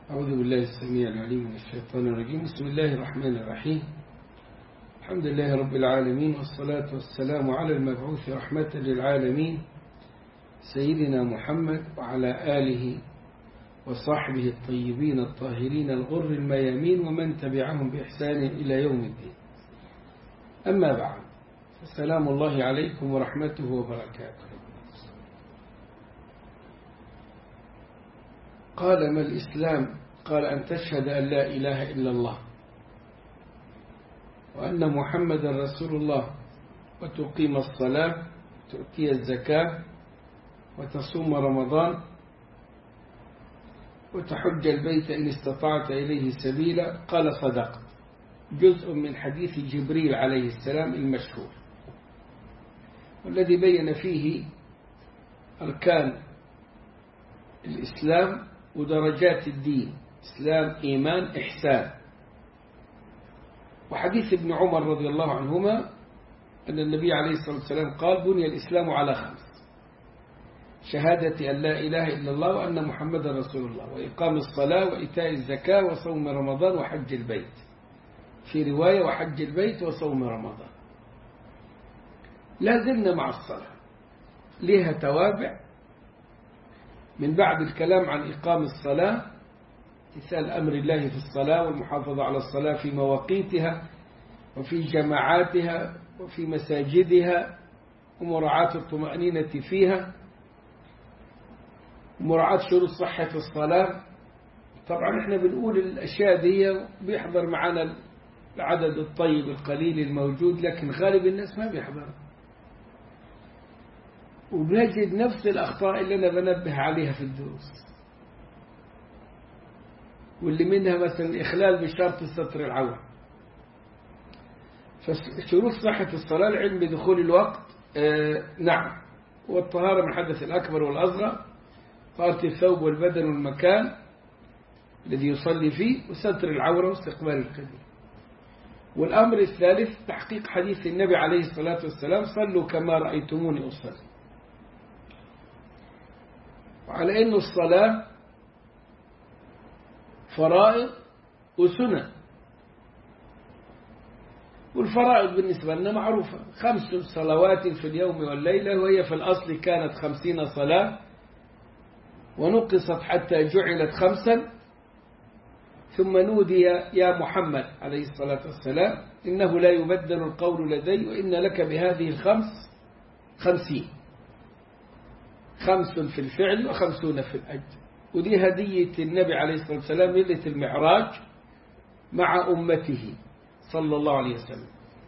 أعوذ بالله السميع العليم من الشيطان الرجيم. بسم الله الرحمن الرحيم. الحمد لله رب العالمين، والصلاة والسلام على المبعوث رحمة للعالمين سيدنا محمد وعلى آله وصحبه الطيبين الطاهرين الغر الميامين ومن تبعهم بإحسان إلى يوم الدين. أما بعد، السلام الله عليكم ورحمته وبركاته. قال: ما الإسلام؟ قال: أن تشهد أن لا إله إلا الله وأن محمدا رسول الله، وتقيم الصلاة، وتؤتي الزكاة، وتصوم رمضان، وتحج البيت إن استطعت إليه سبيلا. قال: صدقت. جزء من حديث جبريل عليه السلام المشهور، والذي بين فيه أركان الإسلام ودرجات الدين: إسلام، إيمان، إحسان. وحديث ابن عمر رضي الله عنهما أن النبي عليه الصلاة والسلام قال: بني الإسلام على 5: شهادة أن لا إله إلا الله وأن محمدا رسول الله، وإقام الصلاة، وإيتاء الزكاة، وصوم رمضان، وحج البيت. في رواية: وحج البيت وصوم رمضان. لازلنا مع الصلاة، لها توابع. من بعد الكلام عن إقام الصلاة، امتثال أمر الله في الصلاة، والمحافظة على الصلاة في مواقيتها وفي جماعاتها وفي مساجدها، ومراعاة الطمأنينة فيها، ومراعاة شروط صحة الصلاة. طبعا احنا بنقول الأشياء دي بيحضر معنا العدد الطيب القليل الموجود، لكن غالب الناس ما بيحضر، وبنجد نفس الأخطاء اللي أنا بنبه عليها في الدروس، واللي منها مثلا إخلال بشرط ستر العورة. فشروط صحة الصلاة: العلم بدخول الوقت، نعم، والطهارة من الحدث الأكبر والأصغر، طهارة الثوب والبدن والمكان الذي يصلي فيه، وستر العورة، واستقبال القبلة. والأمر الثالث: تحقيق حديث النبي عليه الصلاة والسلام: صلوا كما رأيتموني أصلي. وعلى أن الصلاة فرائض وسنن، والفرائض بالنسبة لنا معروفة: 5 صلوات في اليوم والليلة، وهي في الأصل كانت 50 صلاة، ونقصت حتى جعلت 5. ثم نودي يا محمد عليه الصلاة والسلام: إنه لا يبدل القول لدي، وإن لك بهذه 50. 5 في الفعل و50 في الأجر. ودي هدية النبي عليه الصلاة والسلام ليلة المعراج مع أمته صلى الله عليه وسلم.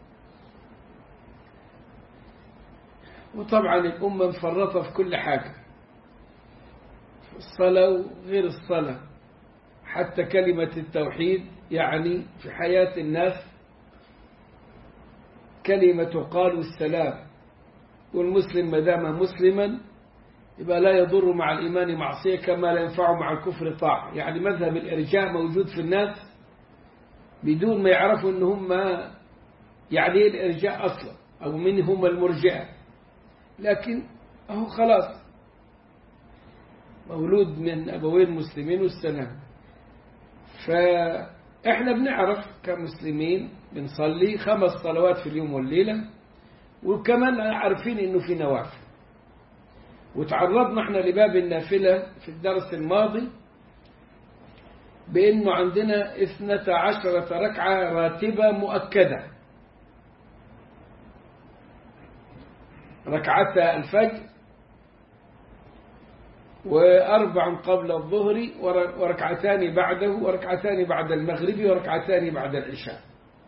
وطبعا الأمة مفرطة في كل حاجة، في الصلاة وغير الصلاة، حتى كلمة التوحيد. يعني في حياة الناس كلمة قالوا السلام، والمسلم ما دام مسلما يبقى لا يضر مع الإيمان معصية، كما لا ينفع مع الكفر طاعة. يعني مذهب الإرجاء موجود في الناس بدون ما يعرفوا أن هم يعني إيه الإرجاء أصلا، أو من هم المرجئة، لكن أهو خلاص مولود من أبوين مسلمين والسلام. فإحنا بنعرف كمسلمين بنصلي 5 صلوات في اليوم والليلة، وكمان عارفين أنه في نوافل. وتعرضنا احنا لباب النافلة في الدرس الماضي بأنه عندنا 12 ركعة راتبة مؤكدة: ركعتا الفجر، و4 قبل الظهر، وركعتان بعده، وركعتان بعد المغرب، وركعتان بعد العشاء.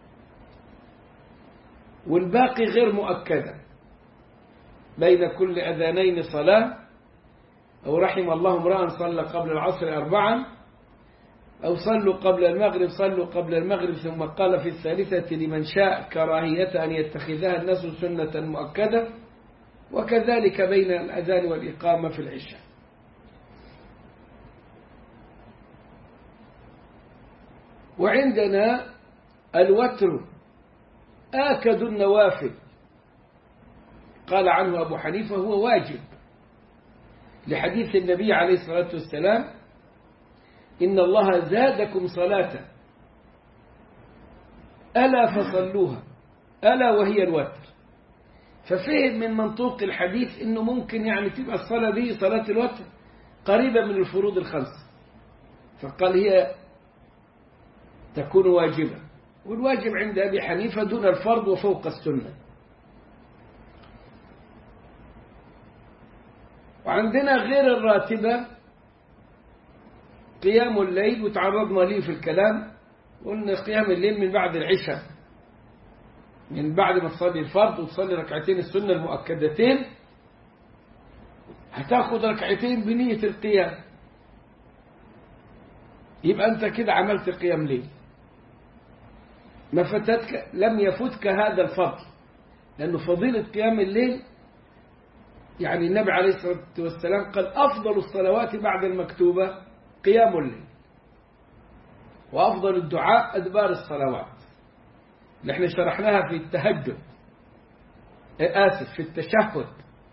والباقي غير مؤكدة، بين كل أذانين صلاة، أو رحم الله امرأ صلى قبل العصر 4، أو صلوا قبل المغرب، صلوا قبل المغرب. ثم قال في الثالثة: لمن شاء كراهية أن يتخذها الناس سنة مؤكدة. وكذلك بين الأذان والإقامة في العشاء. وعندنا الوتر آكد النوافل، قال عنه أبو حنيفة: هو واجب، لحديث النبي عليه الصلاة والسلام: إن الله زادكم صلاة ألا فصلوها ألا وهي الوتر. ففهم من منطوق الحديث إنه ممكن يعني تبقى الصلاة دي صلاة الوتر قريبة من الفروض الخمس، فقال هي تكون واجبة، والواجب عند أبي حنيفة دون الفرض وفوق السنة. وعندنا غير الراتبة قيام الليل، وتعرضنا ليه في الكلام، قلنا قيام الليل من بعد العشاء، من بعد ما تصلي الفرض وتصلي ركعتين السنة المؤكدتين هتاخد ركعتين بنية القيام، يبقى أنت كده عملت قيام ليل. ما فتتك لم يفتك هذا الفضل، لأنه فضيلة قيام الليل يعني النبي عليه الصلاة والسلام قال أفضل الصلوات بعد المكتوبة قيام الليل، وأفضل الدعاء أدبار الصلوات اللي احنا شرحناها في التهجد، في التشهد.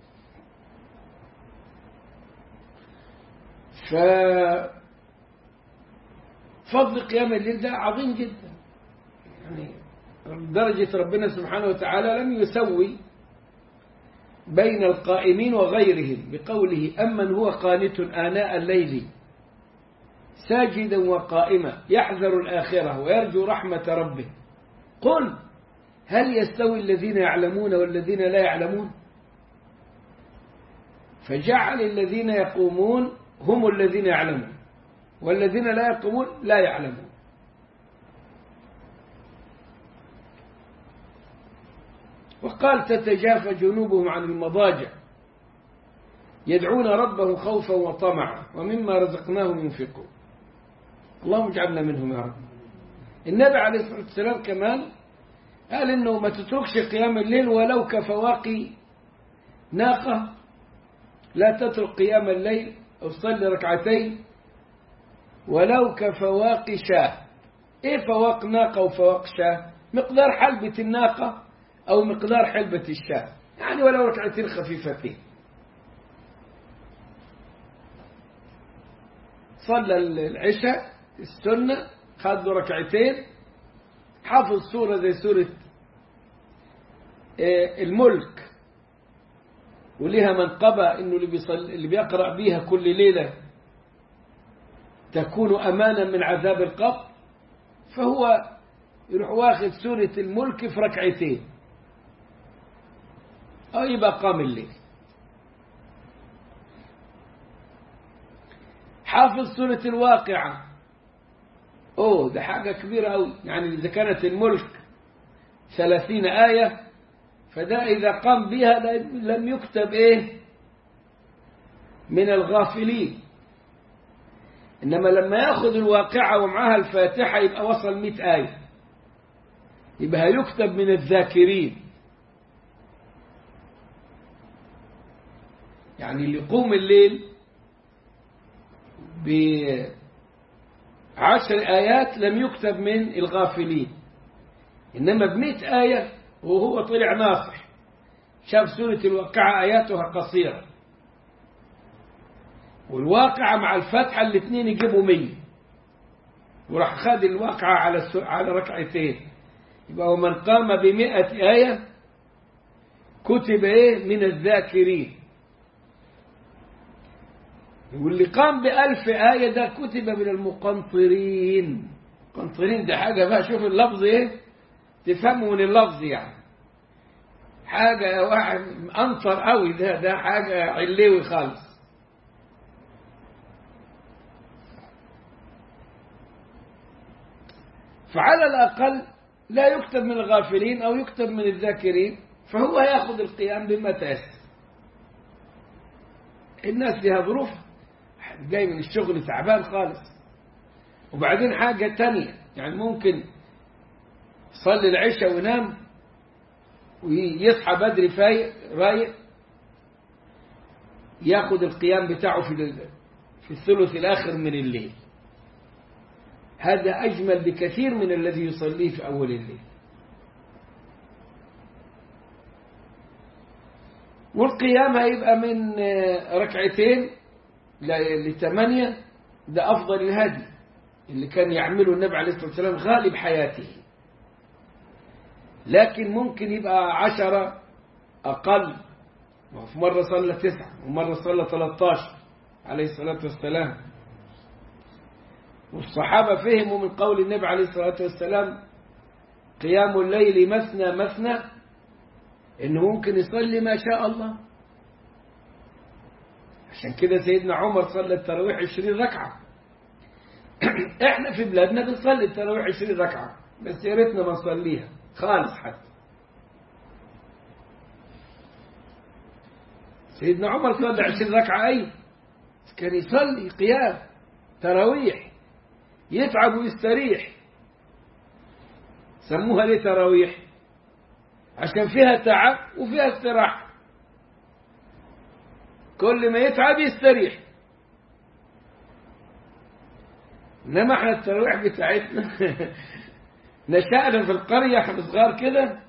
ففضل قيام الليل ده عظيم جدا، يعني درجة ربنا سبحانه وتعالى لم يسوي بين القائمين وغيرهم بقوله أمن هو قانت آناء الليل ساجدا وقائما يحذر الآخرة ويرجو رحمة ربه قل هل يستوي الذين يعلمون والذين لا يعلمون. فجعل الذين يقومون هم الذين يعلمون، والذين لا يقومون لا يعلمون. وقال تتجافى جنوبهم عن المضاجع يدعون ربهم خوفا وطمعا ومما رزقناهم ينفقون. اللهم اجعلنا منهم يا رب. النبي عليه الصلاة والسلام كمان قال إنه ما تتركش قيام الليل ولو كفواقي ناقة، لا تترك قيام الليل أو صلي ركعتين ولو كفواقي شاة. إيه فواق ناقة وفواق شاة؟ مقدار حلبة الناقة أو مقدار حلبة الشاة، يعني ولو ركعتين خفيفتين. صلى العشاء السنة خد ركعتين، حافظ سورة زي سورة الملك، ولها منقبة إنه اللي بيقرأ بيها كل ليلة تكون أمانا من عذاب القبر، فهو يروح واخد سورة الملك في ركعتين أو يبقى قام الليل. حافظ سورة الواقعة، ده حاجة كبيرة أوي، يعني إذا كانت الملك 30 آية فده إذا قام بها لم يكتب من الغافلين. إنما لما يأخذ الواقعة ومعها الفاتحة يبقى وصل 100 آية، يبقى يكتب من الذاكرين. يعني اللي يقوم الليل ب10 آيات لم يكتب من الغافلين، إنما ب100 آية وهو طلع ناصح، شاف سورة الواقعة آياتها قصيرة، والواقعة مع الفتحة الاثنين يجيبوا 100، وراح خد الواقعة على ركعتين، يبقى من قام ب100 آية كتب من الذاكرين. واللي قام ب1000 آية ده كتب من المقنطرين. المقنطرين ده حاجة بقى، شوف اللفظ تفهموا من اللفظ، يعني حاجة واحد أنطر قوي، ده حاجة علوي خالص. فعلى الأقل لا يكتب من الغافلين أو يكتب من الذاكرين، فهو يأخذ القيام بما تيسر. الناس لها ظروف، جاي من الشغل تعبان خالص، وبعدين حاجة تانية، يعني ممكن يصلي العشاء وينام ويصحى بدري رايق، ياخد القيام بتاعه في الثلث الآخر من الليل. هذا أجمل بكثير من الذي يصليه في أول الليل. والقيام هيبقى من ركعتين ل8، ده أفضل الهدي اللي كان يعمله النبي عليه الصلاة والسلام غالب حياته. لكن ممكن يبقى 10 أقل، وفي مرة صلى 9 ومرة صلى 13 عليه الصلاة والسلام. والصحابة فهموا من قول النبي عليه الصلاة والسلام قيام الليل مثنى مثنى إنه ممكن يصلي ما شاء الله. عشان كده سيدنا عمر صلى التراويح 20 ركعة. احنا في بلادنا بنصلي التراويح 20 ركعة، بس يا ريتنا ما نصليها خالص. حتى سيدنا عمر صلى 20 ركعة، أي كان يصلي قيام تراويح يتعب ويستريح. سموها ليه تراويح؟ عشان فيها تعب وفيها استراحة، كل ما يتعب يستريح. إنما احنا التراويح بتاعتنا نشأنا في القرية احنا صغار كده،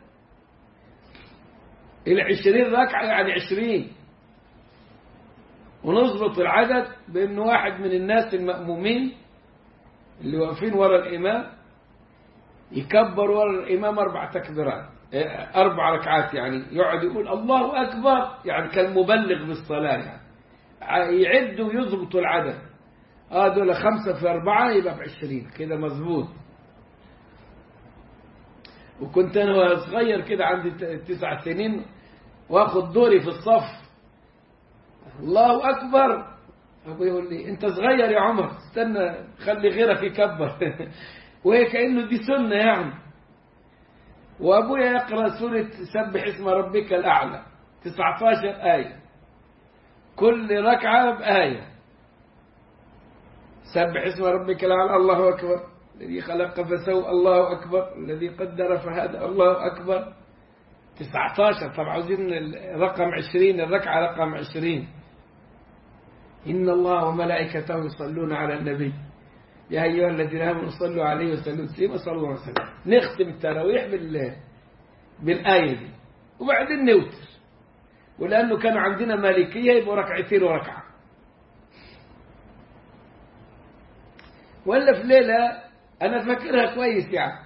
20 ركعة يعني 20، ونظبط العدد بأن واحد من الناس المأمومين اللي واقفين ورا الإمام يكبر ورا الإمام 4 تكبيرات، 4 ركعات، يعني يقعد يقول الله أكبر، يعني كالمبلغ بالصلاة، يعني يعد ويضبط العدد. دول 5 في 4 يبقى ب20 كده مظبوط. وكنت أنا صغير كده عندي 9 سنين واخد دوري في الصف، الله أكبر، أبوي يقول لي أنت صغير يا عمر، استنى خلي غيرك يكبر. وهي كأنه دي سنة يعني. وأبويا يقرأ سورة سبح اسم ربك الأعلى 19 آية، كل ركعة بآية. سبح اسم ربك الأعلى، الله أكبر، الذي خلق فسوى، الله أكبر، الذي قدر فهدى، الله أكبر. 19. طبعا عاوزين رقم 20، الركعة رقم 20. إن الله وملائكته يصلون على النبي يا أيها الذين آمنوا صلوا عليه وسلموا تسليما، صلى الله عليه وسلم. نختم التراويح بالآية دي، وبعدين نوتر. ولأنه كانوا عندنا مالكية يبقوا 2 وركعة. ولا في ليلة أنا فاكرها كويس، يعني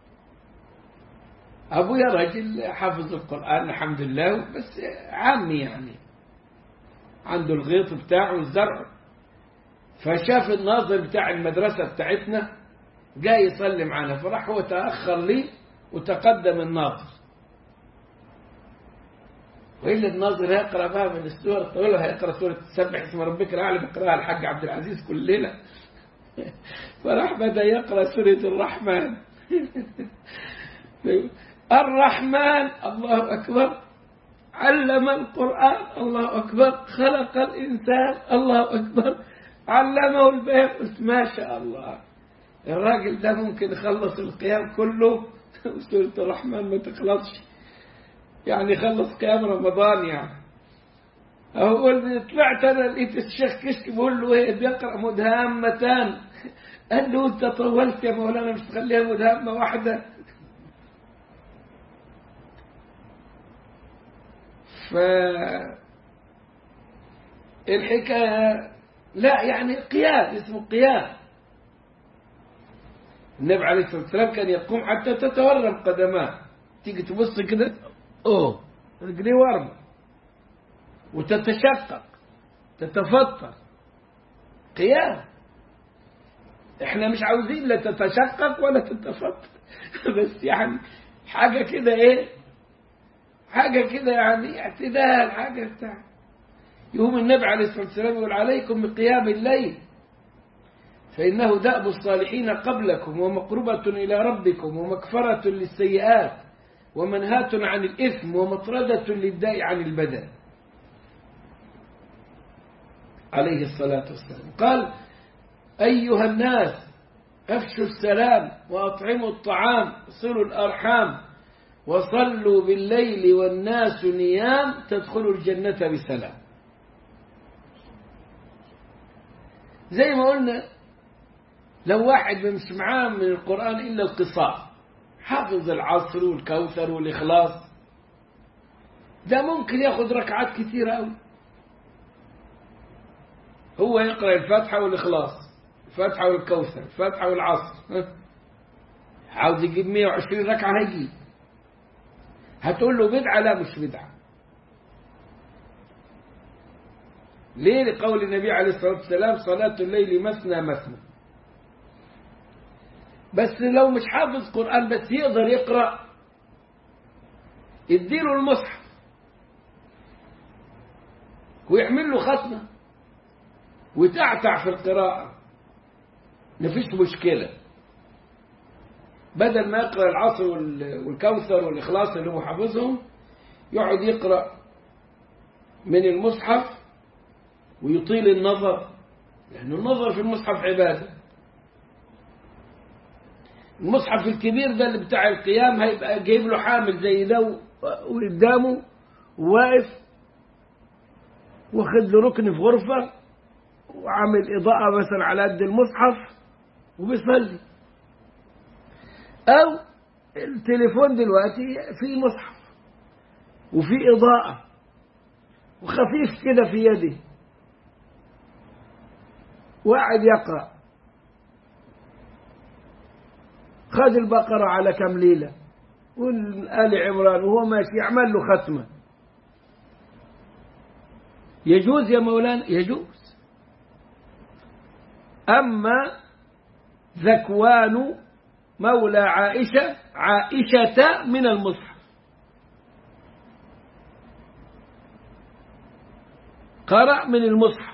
أبويا راجل حافظ القرآن الحمد لله، بس عامي يعني عنده الغيط بتاعه والزرع. فشاف الناظر بتاع المدرسة بتاعتنا جاي يصلي معنا، فراح هو تأخر لي وتقدم الناظر. وإلا الناظر هيقرأ بها من السورة الطويلة، هيقرأ سورة سبح اسم ربك الأعلى، بيقرأها الحاج عبد العزيز كل ليلة. فراح بدأ يقرأ سورة الرحمن. الرحمن الله أكبر، علم القرآن الله أكبر، خلق الإنسان الله أكبر، علمه البيان. ما شاء الله، الراجل ده ممكن يخلص القيام كله وسورة الرحمن ما تخلصش، يعني يخلص قيام رمضان يعني. أقول طلعت أنا لقيت الشيخ كشك بقول له إيه بيقرأ مدهامتان، قال له أنت طولت يا مولانا، مش تخليها مدهامة واحدة. فالحكاية لا، يعني قيام، اسمه قيام. النبي عليه الصلاة والسلام كان يقوم حتى تتورم قدماه، تيجي تبص كده رجليه ورمة، وتتشقق تتفطر. قيام. احنا مش عاوزين لا تتشقق ولا تتفطر، بس يعني حاجة كده حاجة كده يعني اعتدال، حاجة بتاع. يقوم النبي عليه الصلاة والسلام يقول عليكم بقيام الليل فإنه دأب الصالحين قبلكم، ومقربة إلى ربكم، ومكفرة للسيئات، ومنهاة عن الإثم، ومطردة للداء عن البدن. عليه الصلاة والسلام قال أيها الناس أفشوا السلام، وأطعموا الطعام، صلوا الأرحام، وصلوا بالليل والناس نيام، تدخلوا الجنة بسلام. زي ما قلنا لو واحد مش معاه من القرآن إلا القصار، حافظ العصر والكوثر والإخلاص، ده ممكن ياخد ركعات كثيرة أوي. هو يقرأ الفاتحة والإخلاص الفاتحة والكوثر، الفاتحة والعصر، عاوز يجيب 120 ركعة هيجيب. هتقول له بدعة؟ لا مش بدعة. ليه؟ لقول النبي عليه الصلاة والسلام صلاة الليل مثنى مثنى. بس لو مش حافظ قرآن بس يقدر يقرأ، اديله المصحف ويعمل له ختمة وتعتع في القراءة، مفيش مشكلة. بدل ما يقرأ العصر والكوثر والإخلاص اللي هو حافظهم، يقعد يقرأ من المصحف ويطيل النظر، لأنه النظر في المصحف عبادة. المصحف الكبير ده اللي بتاع القيام هيبقى جايب له حامل زي ده وقدامه وواقف واخد له ركن في غرفة وعامل إضاءة مثلا على قد المصحف وبيصلي. أو التليفون دلوقتي فيه مصحف وفيه إضاءة وخفيف كده في يده وقاعد يقرأ. خد البقرة على كم ليلة والآل عمران وهو ماشي يعمل له ختمة. يجوز يا مولانا؟ يجوز. أما ذكوان مولى عائشة من المصحف، قرأ من المصحف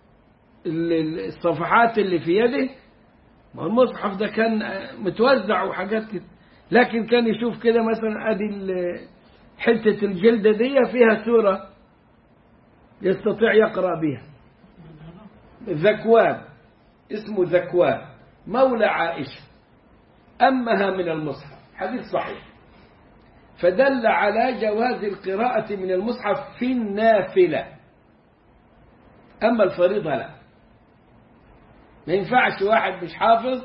الصفحات اللي في يده. ما المصحف ده كان متوزع وحاجات كده، لكن كان يشوف كده مثلا ادي حتة الجلدة دي فيها سورة يستطيع يقرأ بها. ذكوان، اسمه ذكوان مولى عائشة، أمها من المصحف. حديث صحيح. فدل على جواز القراءة من المصحف في النافلة، أما الفريضة لا. ما ينفعش واحد مش حافظ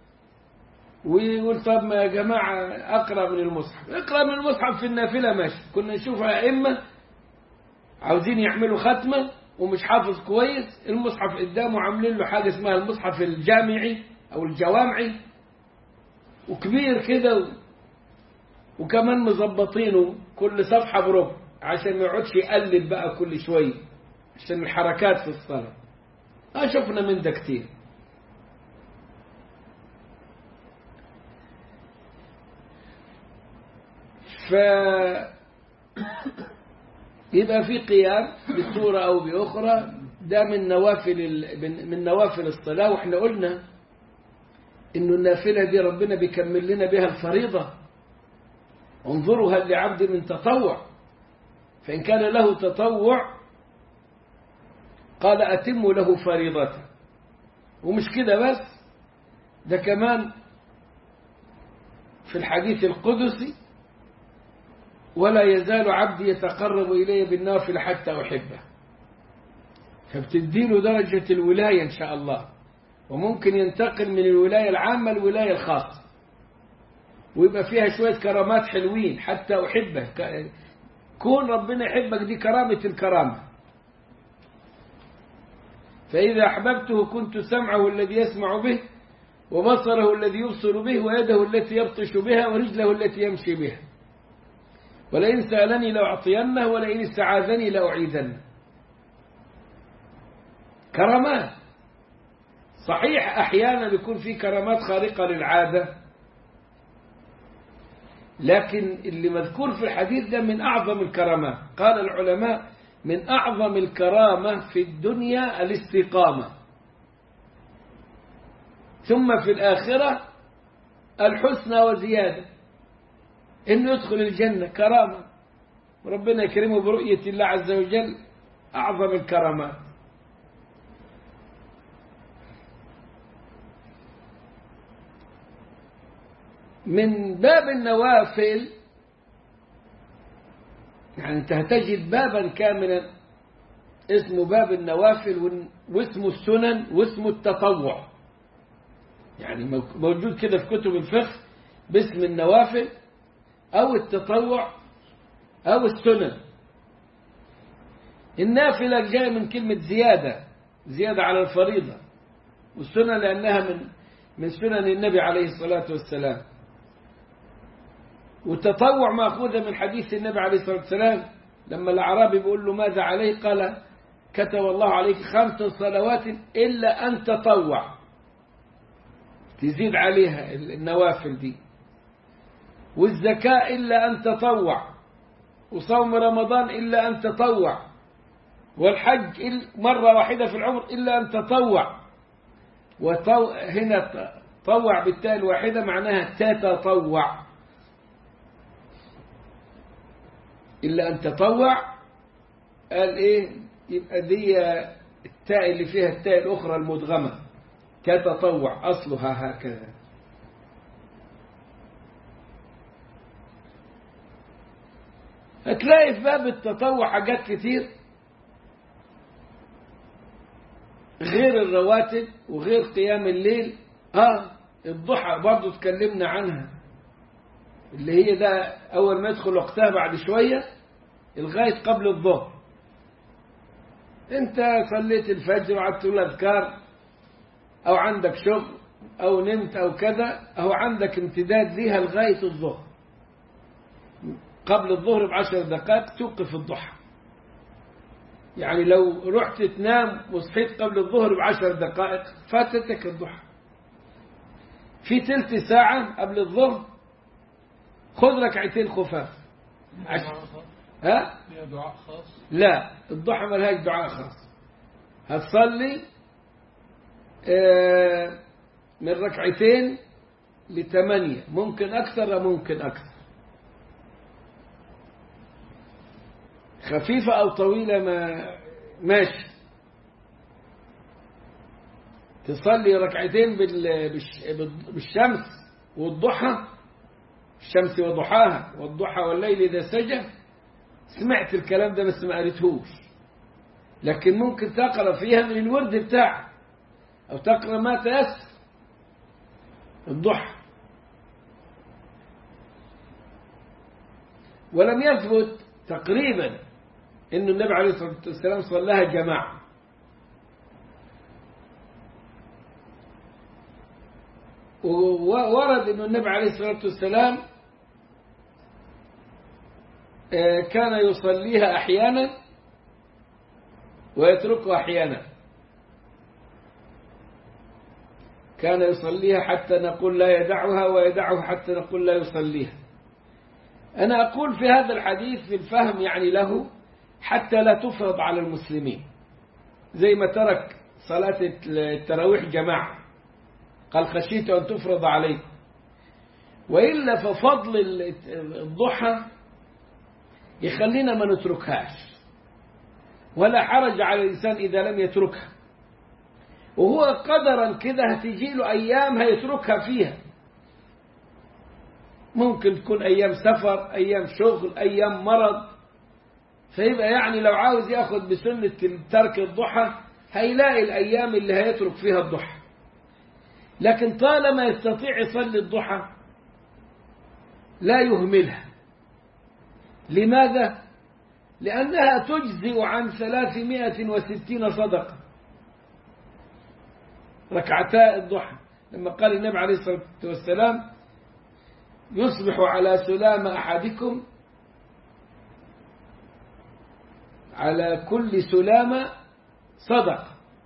ويقول طب ما يا جماعة أقرأ من المصحف. اقرأ من المصحف في النافلة ماشي. كنا نشوف أئمة عاوزين يعملوا ختمة ومش حافظ كويس، المصحف قدامه عاملين له حاجة اسمها المصحف الجامعي أو الجوامعي، وكبير كده وكمان مظبطينه كل صفحة بربع عشان ما يقعدش يقلب بقى كل شوية عشان الحركات في الصلاة. شفنا من ده كتير. يبقى في قيام بصورة أو بأخرى، ده من نوافل الصلاة. وإحنا قلنا إنه النافلة دي ربنا بيكمل لنا بها الفريضة. انظروا هل لعبد من تطوع، فإن كان له تطوع قال أتموا له فريضته. ومش كده بس، ده كمان في الحديث القدسي ولا يزال عبدي يتقرب إلي بالنافل حتى أحبه. فبتديله درجة الولاية إن شاء الله، وممكن ينتقل من الولاية العامة للولاية الخاصة، ويبقى فيها شوية كرامات حلوين. حتى أحبه، كون ربنا يحبك دي كرامة الكرامة. فإذا أحببته كنت سمعه الذي يسمع به، وبصره الذي يبصر به، ويده التي يبطش بها، ورجله التي يمشي بها. ولئن سألني لأعطينه، ولئن استعاذني لأعيذنه. كرامات. صحيح أحيانا يكون في كرامات خارقة للعادة، لكن اللي مذكور في الحديث ده من أعظم الكرامات. قال العلماء من أعظم الكرامة في الدنيا الاستقامة، ثم في الآخرة الحسنى وزيادة، إنه يدخل الجنة كرامة، وربنا يكرمه برؤية الله عز وجل، أعظم الكرامات. من باب النوافل، يعني أنت هتجد بابا كاملا اسمه باب النوافل، واسمه السنن، واسمه التطوع. يعني موجود كده في كتب الفقه باسم النوافل أو التطوع أو السنن. النافلة جاء من كلمة زيادة، زيادة على الفريضة. والسنة لأنها من سنن النبي عليه الصلاة والسلام. والتطوع مأخوذة من حديث النبي عليه الصلاة والسلام لما الأعرابي بيقول له ماذا عليه؟ قال كتب الله عليك 5 صلوات إلا أن تطوع، تزيد عليها النوافل دي، والزكاة إلا أن تطوع، وصوم رمضان إلا أن تطوع، والحج مرة واحدة في العمر إلا أن تطوع. هنا طوع بالتاء الواحدة معناها تتطوع، إلا أن تطوع. قال إيه؟ يبقى دي التاء اللي فيها التاء الأخرى المدغمة، تتطوع أصلها هكذا. هتلاقي في باب التطوع حاجات كتير غير الرواتب وغير قيام الليل. الضحى برضو تكلمنا عنها، اللي هي ده أول ما يدخل وقتها بعد شوية لغاية قبل الظهر. انت صليت الفجر وقعدت تقول أذكار، أو عندك شغل أو نمت أو كذا، أو عندك امتداد ليها لغاية الظهر. قبل الظهر ب10 دقائق توقف الضحى. يعني لو رحت تنام وصحيت قبل الظهر ب10 دقائق فاتتك الضحى. في تلت ساعة قبل الظهر خذ ركعتين خفاف. ها؟ دعاء خاص؟ لا، الضحى ما لهاش دعاء خاص. هتصلي من 2 ل8، ممكن أكثر وممكن أكثر، خفيفة أو طويلة ما ماشي. تصلي 2 بالشمس والضحى، الشمس وضحاها والضحى والليل إذا سجى. سمعت الكلام ده بس ما قريتهوش، لكن ممكن تقرأ فيها من الورد بتاعك، أو تقرأ ما تيسر الضحى. ولم يثبت تقريبا إن النبي عليه الصلاة والسلام صلاها جماعة. وورد أن النبي عليه الصلاة والسلام كان يصليها أحيانا ويتركها أحيانا. كان يصليها حتى نقول لا يدعها، ويدعها حتى نقول لا يصليها. أنا أقول في هذا الحديث في الفهم يعني له حتى لا تفرض على المسلمين، زي ما ترك صلاة التراويح جماعة، قال خشيت أن تفرض عليكم. وإلا ففضل الضحى يخلينا ما نتركهاش، ولا حرج على الإنسان إذا لم يتركها. وهو قدرا كده هتجي له أيام هيتركها فيها، ممكن تكون أيام سفر، أيام شغل، أيام مرض. فيبقى يعني لو عاوز يأخذ بسنة ترك الضحى هيلاقي الأيام اللي هيترك فيها الضحى. لكن طالما يستطيع يصلي الضحى لا يهملها. لماذا؟ لأنها تجزئ عن 360 صدقة، ركعتا الضحى. لما قال النبي عليه الصلاة والسلام يصبح على سلام أحدكم، على كل سلامة صدقة،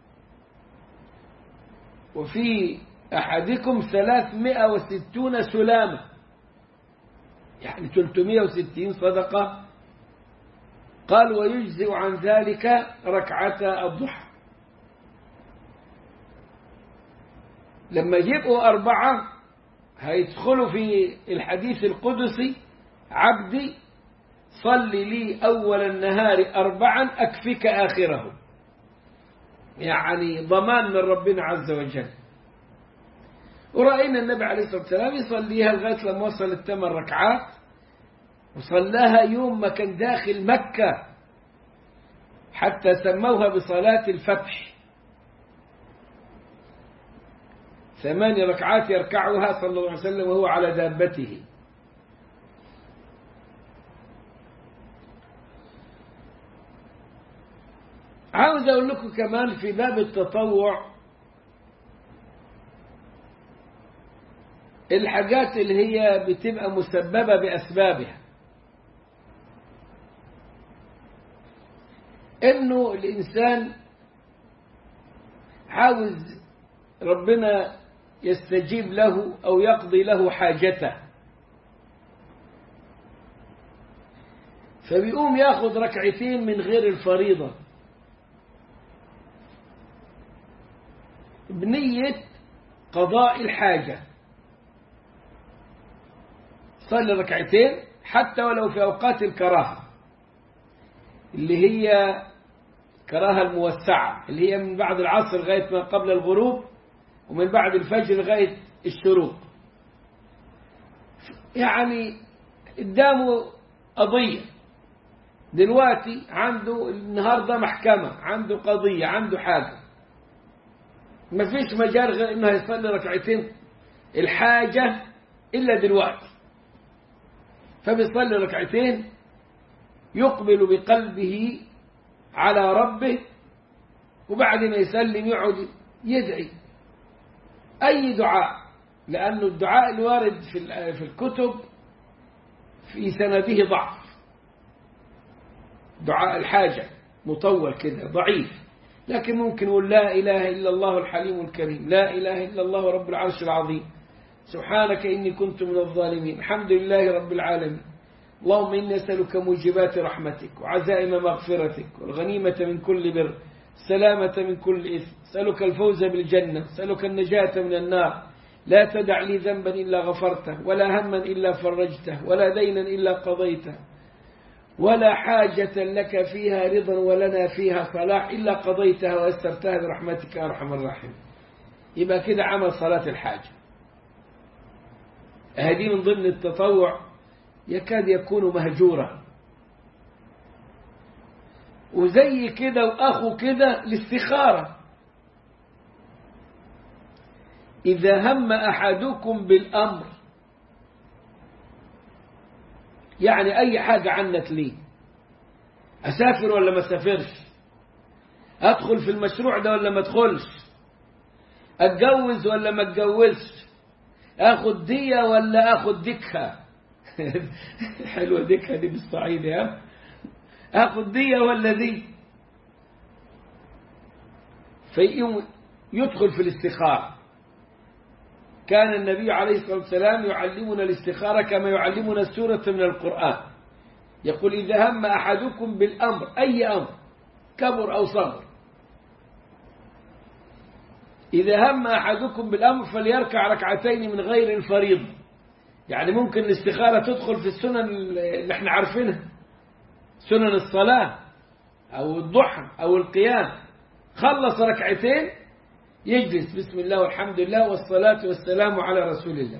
وفي أحدكم 360 سلامة، يعني 360 صدقة. قال ويجزئ عن ذلك ركعتا الضحى. لما يبقوا 4 هيدخلوا في الحديث القدسي عبدي صل لي أول النهار 4 أكفك آخره، يعني ضمان من ربنا عز وجل. ورأينا النبي عليه الصلاة والسلام يصليها لغاية لما وصل 8 ركعات، وصلاها يوم ما كان داخل مكة، حتى سموها بصلاة الفتح. 8 ركعات يركعها صلى الله عليه وسلم وهو على دابته. عاوز أقول لكم كمان في باب التطوع الحاجات اللي هي بتبقى مسببة بأسبابها، إنه الإنسان عاوز ربنا يستجيب له أو يقضي له حاجته، فبيقوم ياخد ركعتين من غير الفريضة بنية قضاء الحاجة. صلي ركعتين حتى ولو في أوقات الكراهة اللي هي كراهة الموسعة، اللي هي من بعد العصر لغاية ما قبل الغروب، ومن بعد الفجر لغاية الشروق. يعني قدامه قضية دلوقتي، عنده النهاردة محكمة، عنده قضية، عنده حاجة، ما فيش مجال غير إنه يصلي ركعتين الحاجة إلا دلوقتي. فبيصلي ركعتين يقبل بقلبه على ربه، وبعد ما يسلم يقعد يدعي أي دعاء، لأنه الدعاء الوارد في الكتب في سنده ضعف. دعاء الحاجة مطول كده ضعيف، لكن ممكن نقول لا إله إلا الله الحليم الكريم، لا إله إلا الله رب العرش العظيم، سبحانك إني كنت من الظالمين، الحمد لله رب العالمين، اللهم إني أسألك موجبات رحمتك وعزائم مغفرتك والغنيمة من كل بر، السلامة من كل إثم، أسألك الفوز بالجنة، أسألك النجاة من النار، لا تدع لي ذنبا إلا غفرته، ولا هما إلا فرجته، ولا دينا إلا قضيته، ولا حاجة لك فيها رضا ولنا فيها صلاح إلا قضيتها ويسرتها برحمتك يا أرحم الراحمين. يبقى كده عمل صلاة الحاجة. هذه من ضمن التطوع يكاد يكون مهجورا. وزي كده وأخو كده الاستخارة، إذا هم أحدكم بالأمر، يعني أي حاجة عنك ليه، أسافر ولا ما أسافرش، أدخل في المشروع ده ولا ما أدخلش، أتجوز ولا ما أتجوزش، أخذ دية ولا أخذ دكها حلوة دكها دي بالصعيدي، ها، أخذ دية ولا دي، يدخل في الاستخارة. كان النبي عليه الصلاة والسلام يعلمنا الاستخارة كما يعلمنا السورة من القرآن. يقول إذا هم أحدكم بالأمر، أي أمر كبر أو صغر، إذا هم أحدكم بالأمر فليركع ركعتين من غير الفريضة. يعني ممكن الاستخارة تدخل في السنن اللي احنا عارفينها، سنن الصلاة أو الضحى أو القيام، خلص ركعتين يجلس بسم الله والحمد لله والصلاة والسلام على رسول الله.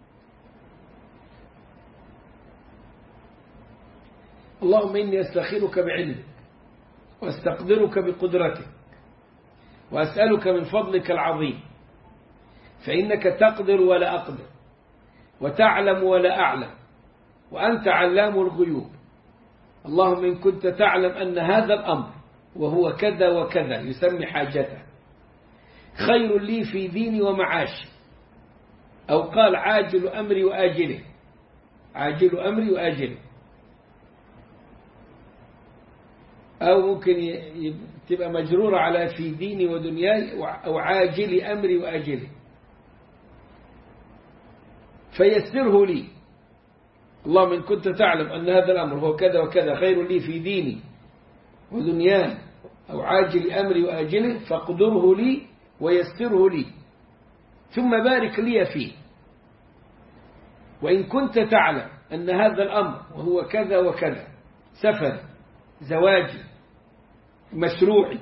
اللهم إني أستخيرك بعلمك واستقدرك بقدرتك وأسألك من فضلك العظيم، فإنك تقدر ولا أقدر وتعلم ولا أعلم وأنت علام الغيوب. اللهم إن كنت تعلم أن هذا الأمر وهو كذا وكذا يسمي حاجته خير لي في ديني ومعاشي، أو قال عاجل أمري وآجله، عاجل أمري وآجله، أو ممكن تبقى مجرورة على في ديني ودنياي، أو عاجل أمري وآجله، فيسره لي. اللهم إن كنت تعلم أن هذا الأمر هو كذا وكذا خير لي في ديني ودنياي أو عاجل أمري وآجله فاقدره لي ويسره لي، ثم بارك لي فيه. وإن كنت تعلم أن هذا الأمر وهو كذا وكذا، سفر، زواجي، مشروعي،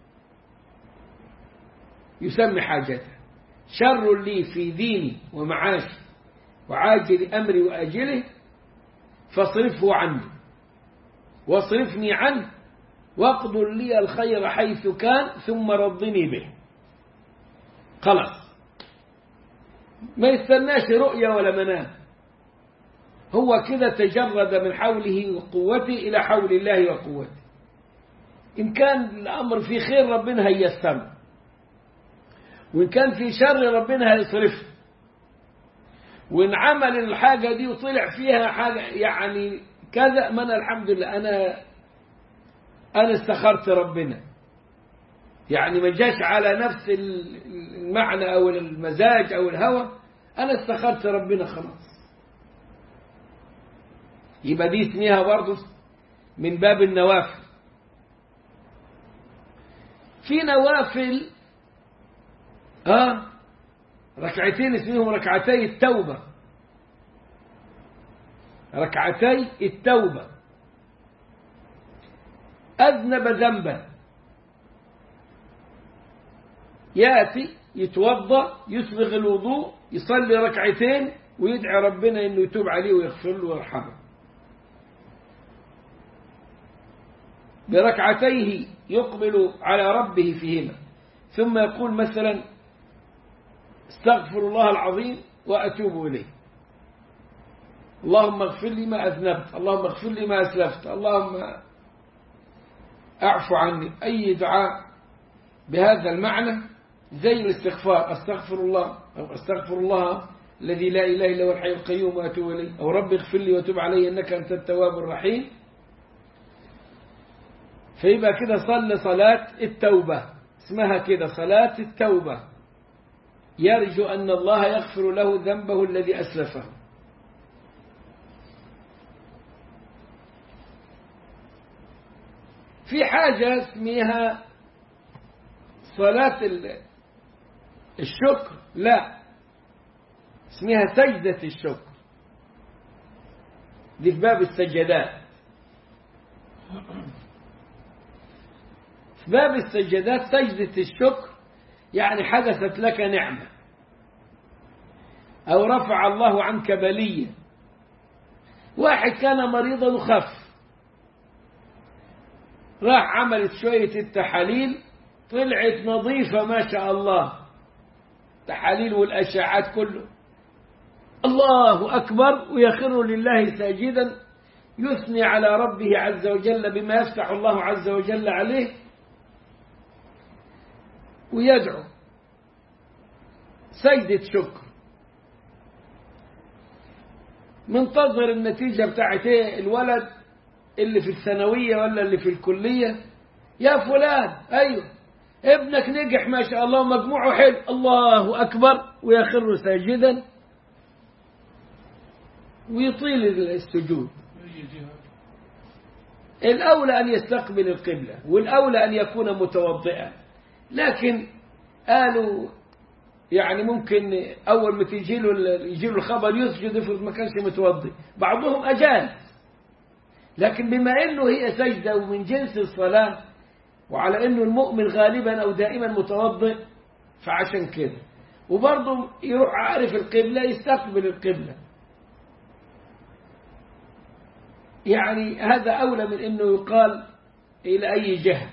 يسمي حاجته شر لي في ديني ومعاشي وعاجل أمري وآجله فاصرفه عني واصرفني عنه واقدر لي الخير حيث كان ثم رضني به. خلاص، ما يستناش رؤية ولا منام، هو كده تجرد من حوله وقوته إلى حول الله وقوته. إن كان الأمر في خير ربنا هيسره، وإن كان في شر ربنا هيصرفه، وإن عمل الحاجة دي وطلع فيها حاجة يعني كذا، ما أنا الحمد لله أنا استخرت ربنا، يعني ما جاش على نفس المعنى أو المزاج أو الهوى، أنا استخرت ربنا خلاص. يبقى دي اسمها برضه من باب النوافل. في نوافل ركعتين اسمهم ركعتي التوبة، ركعتي التوبة. أذنب ذنبا يأتي يتوضأ يسبغ الوضوء يصلي ركعتين ويدعي ربنا إنه يتوب عليه ويغفر له ويرحمه. بركعتيه يقبل على ربه فيهما، ثم يقول مثلا استغفر الله العظيم وأتوب إليه، اللهم اغفر لي ما أذنبت، اللهم اغفر لي ما أسلفت، اللهم أعفو عني. أي دعاء بهذا المعنى زي الاستغفار، أستغفر الله أو أستغفر الله الذي لا إله إلا هو الحي القيوم وأتوب إليه، أو رب اغفر لي وتوب علي إنك أنت التواب الرحيم. فيبقى كده صلى صلاة التوبة، اسمها كده صلاة التوبة، يرجو أن الله يغفر له ذنبه الذي أسلفه. في حاجة اسمها صلاة الشكر، لا اسمها سجدة الشكر، دي في باب السجدات. في باب السجدات سجدة الشكر يعني حدثت لك نعمة أو رفع الله عنك بلية. واحد كان مريضا وخف، راح عملت شوية التحاليل طلعت نظيفة ما شاء الله، تحاليل والأشعات كله، الله أكبر، ويخر لله ساجدا يثني على ربه عز وجل بما يفتح الله عز وجل عليه ويدعو. سجدة شكر، منتظر النتيجة بتاعت الولد اللي في الثانوية ولا اللي في الكلية، يا فلان أيوه ابنك نجح ما شاء الله مجموعه حلو، الله أكبر، ويخر ساجدا ويطيل السجود. الأولى أن يستقبل القبلة، والأولى أن يكون متوضئا، لكن قالوا يعني ممكن أول ما يجي له الخبر يسجد يفرض ما كانش متوضئ، بعضهم أجاز، لكن بما أنه هي سجدة ومن جنس الصلاة، وعلى أنه المؤمن غالبا أو دائما متوضئ، فعشان كده وبرضه يروح عارف القبلة يستقبل القبلة. يعني هذا أولى من أنه يقال إلى أي جهة،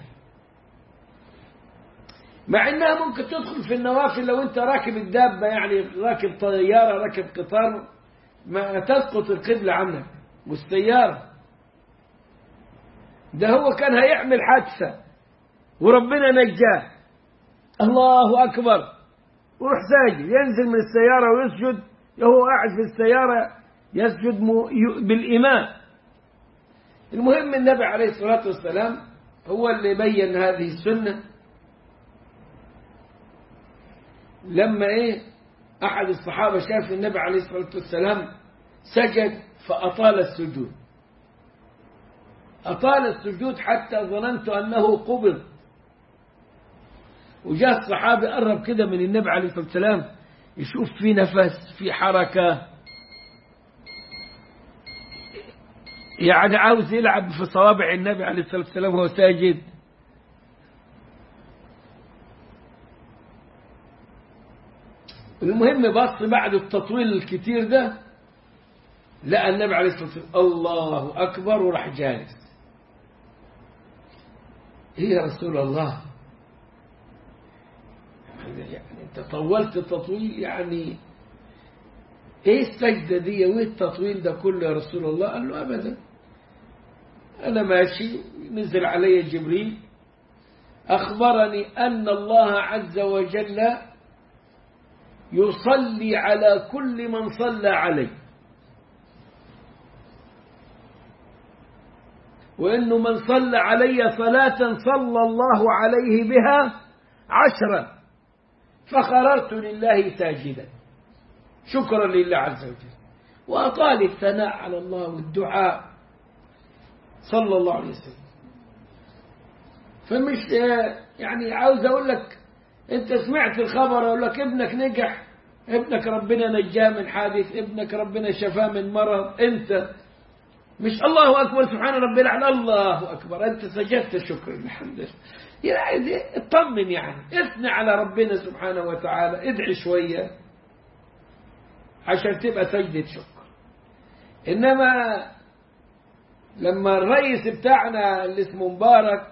مع أنها ممكن تدخل في النوافل. لو أنت راكب الدابة يعني راكب طيارة راكب قطار ما تسقط القبلة عنك، والسيارة ده هو كان هيعمل حادثة وربنا نجاه، الله أكبر، وروح ساجد، ينزل من السيارة ويسجد، وهو قاعد في السيارة يسجد بالإمام. المهم النبي عليه الصلاة والسلام هو اللي بين هذه السنة. لما أحد الصحابة شاف النبي عليه الصلاة والسلام سجد فأطال السجود، أطال السجود حتى ظننت أنه قبض. وجاء الصحابي قرب كده من النبي عليه الصلاة والسلام يشوف في نفس في حركة، يعني عاوز يلعب في صوابع النبي عليه الصلاة والسلام وهو ساجد. المهم بص بعد التطويل الكتير ده لقى النبي عليه الصلاة والسلام الله أكبر وراح جالس. يا رسول الله يعني انت طولت التطويل، يعني ايه السجدة دي وايه التطويل ده كله يا رسول الله؟ قال له أبدا، أنا ماشي نزل علي جبريل أخبرني أن الله عز وجل يصلي على كل من صلى عليه، وإنه من صلى علي صلاة صلى الله عليه بها 10، فخررت لله ساجدا شكرا لله عز وجل، وأطال الثناء على الله والدعاء صلى الله عليه وسلم. فمش يعني عاوز أقول لك أنت سمعت الخبر أقول لك ابنك نجح، ابنك ربنا نجاه من حادث، ابنك ربنا شفاه من مرض، أنت مش الله أكبر سبحان ربي الأعلى، الله أكبر، أنت سجدت شكرا الحمد لله. يعني اطمن، يعني اثني على ربنا سبحانه وتعالى، ادعي شوية عشان تبقى سجدة شكر. إنما لما الرئيس بتاعنا اللي اسمه مبارك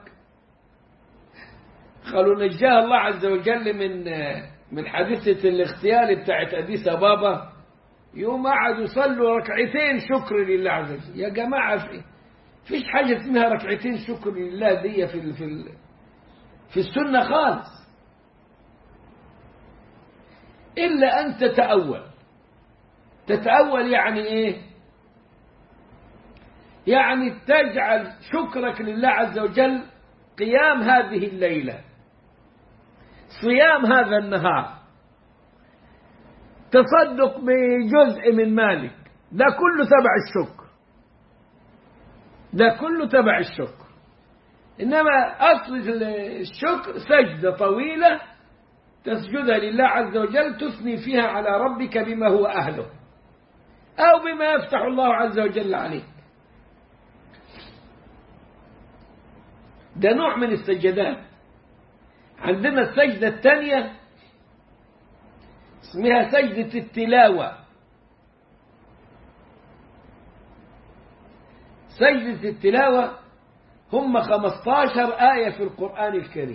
قالوا نجاه الله عز وجل من حادثة الاغتيال بتاعت أديس أبابا، يوم قعدوا يصلوا ركعتين شكر لله عز وجل. يا جماعة فيش حاجة اسمها ركعتين شكر لله دي في السنة خالص، إلا أن تتأول يعني إيه؟ يعني تجعل شكرك لله عز وجل قيام هذه الليلة، صيام هذا النهار، تصدق بجزء من مالك، ده كله تبع الشكر، ده كله تبع الشكر. إنما أصل الشكر سجدة طويلة تسجدها لله عز وجل، تثني فيها على ربك بما هو أهله أو بما يفتح الله عز وجل عليك. ده نوع من السجدات. عندنا السجدة الثانية اسمها سجدة التلاوة. سجدة التلاوة هم 15 آية في القرآن الكريم،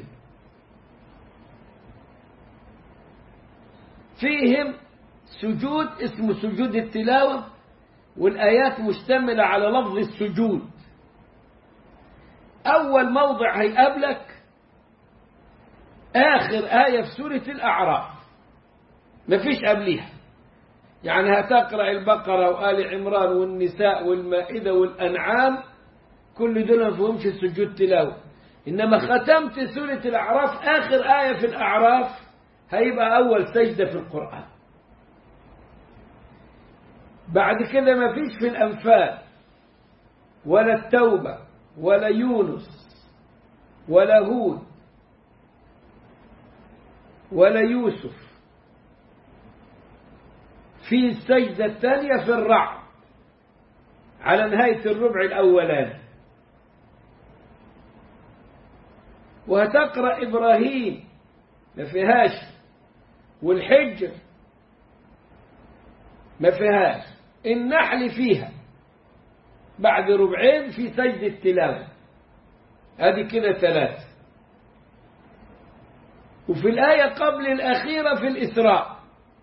فيهم سجود اسمه سجود التلاوة، والآيات مشتملة على لفظ السجود. أول موضع هيقابلك آخر آية في سورة الأعراف، مفيش قبليها. يعني هتقرأ البقرة وآل عمران والنساء والمائدة والأنعام، كل دول ما فيهمش السجود تلاوة. إنما ختمت سورة الأعراف آخر آية في الأعراف هيبقى أول سجدة في القرآن. بعد كده ما فيش في الأنفال ولا التوبة ولا يونس ولا هود ولا يوسف. في السجدة الثانية في الرعد على نهاية الربع الأولاني. وهتقرأ إبراهيم ما فيهاش، والحجر ما فيهاش، النحل فيها بعد ربعين في سجدة التلاوة، هذه كده 3. وفي الآية قبل الأخيرة في الإسراء،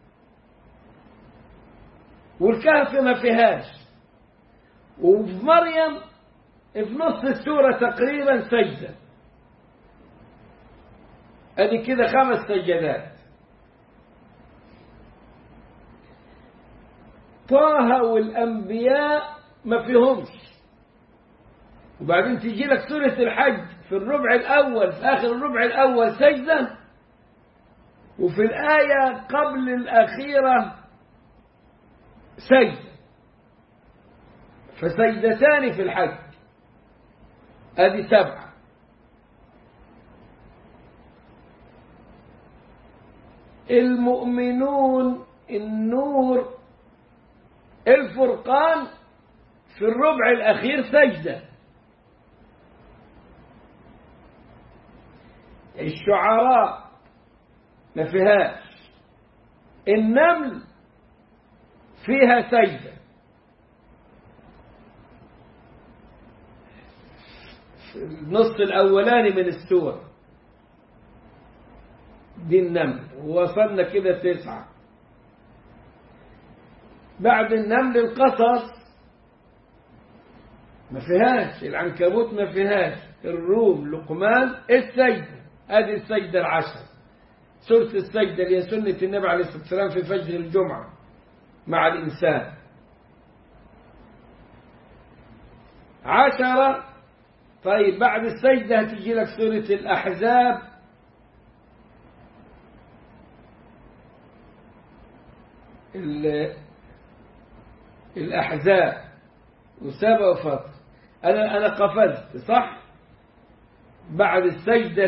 والكهف ما فيهاش، وفي مريم في نص السورة تقريبا سجدة، هذه كده 5 سجدات. طه والأنبياء ما فيهمش. وبعدين تيجي لك سورة الحج في الربع الأول، في آخر الربع الأول سجدة، وفي الآية قبل الأخيرة سجدة، فسجدتان في الحج، هذه 7. المؤمنون، النور، الفرقان في الربع الأخير سجدة. الشعراء ما فيهاش. النمل فيها سجدة. في النص الأولاني من السور دي النمل، ووصلنا كده 9. بعد النمل القصص ما فيهاش، العنكبوت ما فيهاش، الروم، لقمان، السجدة، هذه السجدة 10. سورة السجدة اللي هي سنة النبي عليه الصلاة والسلام في فجر الجمعة مع الإنسان. 10. طيب بعد السجدة هتجي لك سورة الأحزاب، الأحزاب وسبأ وفطر. أنا قفزت صح؟ بعد السجدة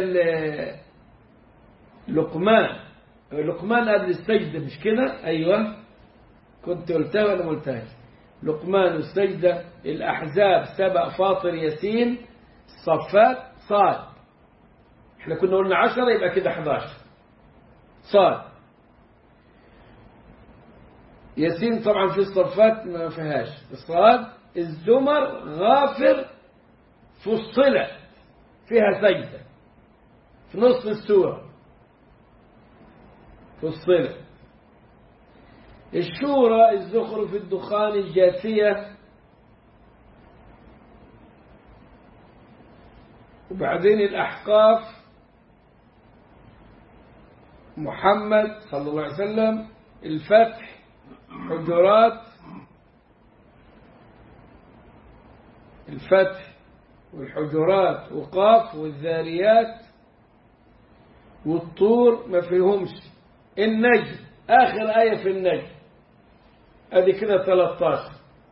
لقمان قبل السجدة مش كده؟ أيوة كنت قلتها ولا ما قلتهاش؟ لقمان والسجدة، الأحزاب، سبأ، فاطر، ياسين، الصفات، صاد. احنا كنا قلنا 10 يبقى كده 11. صاد. ياسين طبعا في الصفات ما فيهاش. الصاد، الزمر، غافر، فصلت فيها سجدة في نصف السورة فصلت. الشورى، الزخرف، الدخان، الجاثية، وبعدين الأحقاف، محمد صلى الله عليه وسلم، الفتح، حجرات، الفتح والحجرات وقاف والذاريات والطور ما فيهمش. النجم آخر آية في النجم ادي كده 13.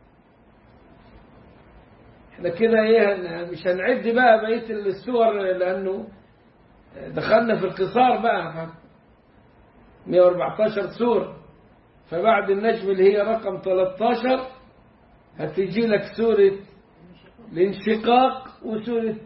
احنا كده ايه مش هنعد بقى بقية السور لأنه دخلنا في القصار بقى 114 سورة. فبعد النجم اللي هي رقم 13 هتجي لك سورة الانشقاق وسورة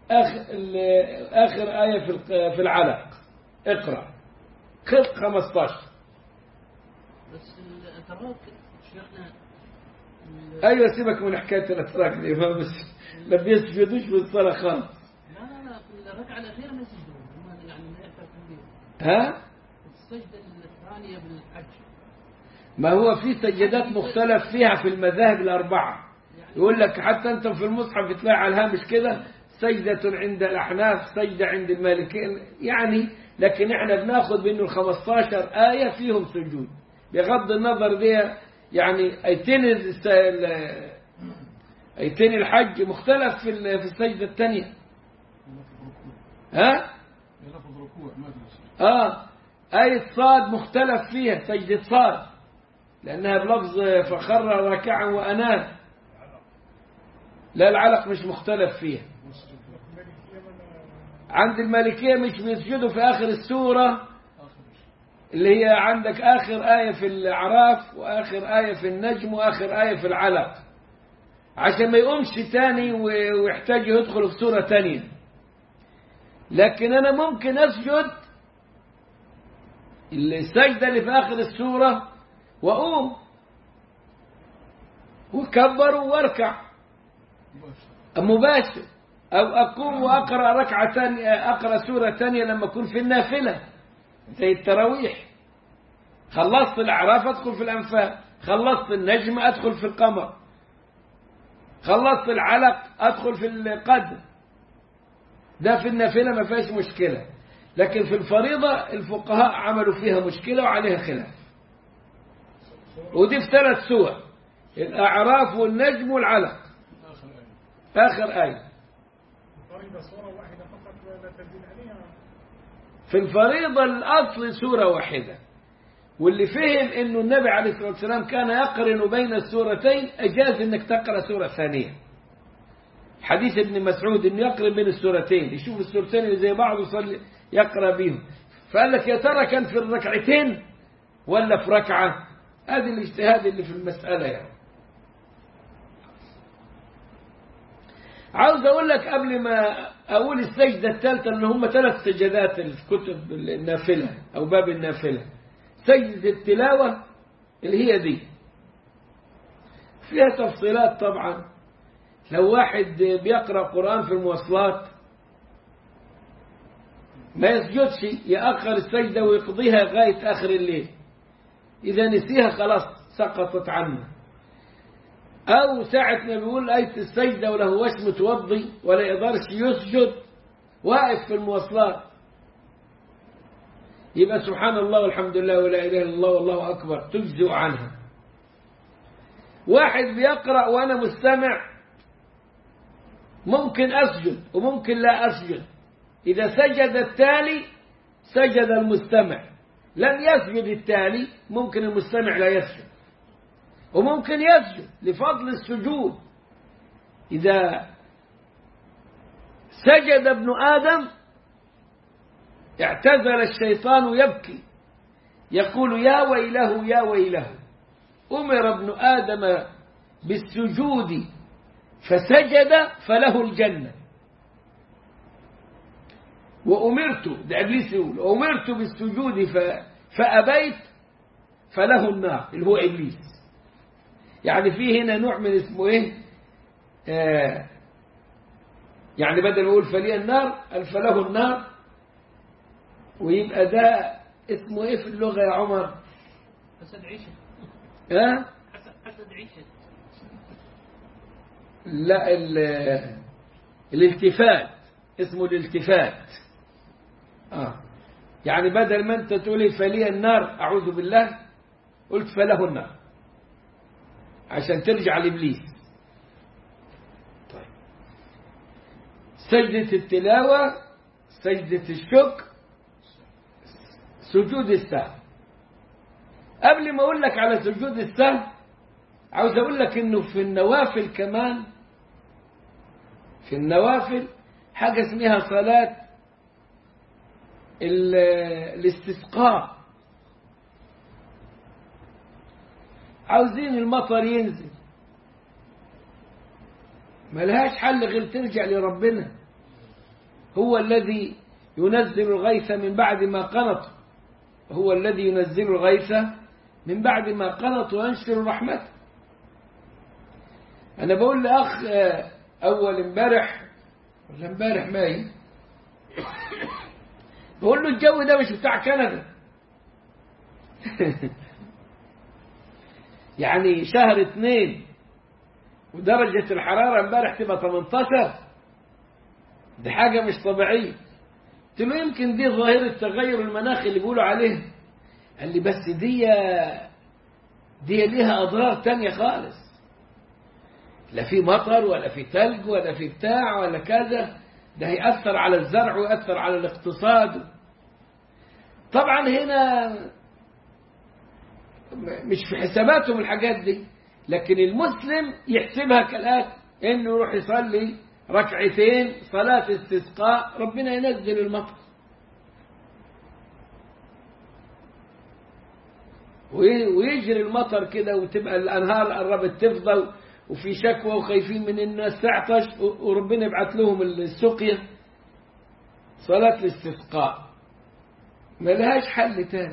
آخر آية في العلق. اقرأ خلق 15. بس الأتراك شيخنا أيوة سيبك من حكاية الأتراك دي ما بيسجدوش في الصلاة خالص. لا في الركعة الأخيرة ما يسجدون هم يعني ما يعترفون. ها؟ السجدة الثانية بالحج ما هو في سجدات مختلف فيها في المذاهب الأربعة. يقول لك حتى أنت في المصحف تلاقي على الهامش كده سجدة عند الأحناف، سجدة عند المالكين يعني. لكن احنا بناخذ بأنه 15 آية فيهم سجود بغض النظر دي يعني. أيتين الحج مختلف في السجدة الثانية. ها؟ آية صاد مختلف فيها سجدة صاد لأنها بلفظ فخر راكعا وأناب. لا العلق مش مختلف فيها. عند المالكية مش بيسجدوا في آخر السورة اللي هي عندك آخر آية في الأعراف وآخر آية في النجم وآخر آية في العلق عشان ما يقومش تاني ويحتاج يدخل في سورة تانية. لكن أنا ممكن أسجد السجدة اللي في آخر السورة وأقوم وكبر واركع مباشر، أو أقوم وأقرأ ركعة تانية، أقرأ سورة تانية لما أكون في النافلة زي التراويح. خلصت الأعراف أدخل في الأنفال، خلصت النجم أدخل في القمر، خلصت العلق أدخل في القدر. ده في النافلة ما فيهاش مشكلة. لكن في الفريضة الفقهاء عملوا فيها مشكلة وعليها خلاف. ودي في 3 سور: الأعراف والنجم والعلق آخر آية. في الفريضة الأصل سورة واحدة. واللي فهم أنه النبي عليه الصلاة والسلام كان يقرن بين السورتين أجاز أنك تقرأ سورة ثانية. حديث ابن مسعود أنه يقرن بين السورتين، يشوف السورتين اللي زي بعض ويصلي يقرأ بهم. فقال لك يا ترى كان في الركعتين ولا في ركعة؟ هذه الاجتهاد اللي في المسألة يعني. عاوز أقول لك قبل ما أقول السجدة الثالثة أن هم 3 سجدات في كتب النافلة أو باب النافلة. سجدة التلاوة اللي هي دي فيها تفصيلات طبعا. لو واحد بيقرأ قرآن في المواصلات ما يسجدش، يأخر السجدة ويقضيها لغاية آخر الليل. إذا نسيها خلاص سقطت عنه. أو ساعة ما بيقول آية السجدة ولا هوش متوضي ولا يقدرش يسجد واقف في المواصلات، يبقى سبحان الله والحمد لله ولا إله إلا الله والله أكبر تجزئ عنها. واحد بيقرأ وأنا مستمع ممكن أسجد وممكن لا أسجد. إذا سجد التالي سجد المستمع، لم يسجد التالي ممكن المستمع لا يسجد، وممكن يسجد لفضل السجود. إذا سجد ابن آدم اعتذر الشيطان يبكي يقول يا ويله يا ويله، أمر ابن آدم بالسجود فسجد فله الجنة، وأمرت، ده إبليس يقول أمرت بالسجود فأبيت فله النار، اللي هو إبليس. يعني فيه هنا نوع من اسمه إيه، يعني بدل يقول فلي النار قال فله النار، ويبقى ده اسمه إيه في اللغة يا عمر؟ حسد عيشة. حسد عيشة. لا الالتفات، اسمه الالتفات. يعني بدل ما انت تقولي فلي النار أعوذ بالله قلت فله النار عشان ترجع لإبليس. طيب سجدة التلاوة، سجدة الشكر، سجود السهو. قبل ما أقول لك على سجود السهو عاوز أقول لك إنه في النوافل كمان، في النوافل حاجة اسمها صلاة الاستسقاء. عاوزين المطر ينزل، ملهاش حل غير ترجع لربنا. هو الذي ينزل الغيث من بعد ما قنط، هو الذي ينزل الغيث من بعد ما قنط وينشر رحمته. أنا بقول لأخ أول امبارح ولا امبارح ماي، بقول له الجو ده مش بتاع كندا. يعني شهر 2 ودرجة الحرارة امبارح تبقى 18، دي حاجة مش طبيعية. قلت له يمكن دي ظاهرة تغير المناخ اللي بيقولوا عليه. قال لي بس دي ليها أضرار تانية خالص، لا في مطر ولا في ثلج ولا في بتاع ولا كذا، ده هيأثر على الزرع ويأثر على الاقتصاد. طبعا هنا مش في حساباتهم الحاجات دي، لكن المسلم يحسبها كالآتي، انه يروح يصلي ركعتين صلاة استسقاء ربنا ينزل المطر، ويجري المطر كده وتبقى الأنهار قربت تفضى وفي شكوى وخايفين من الناس تعطش وربنا يبعث لهم السقيا. صلاة الاستسقاء ما لهاش حل تاني.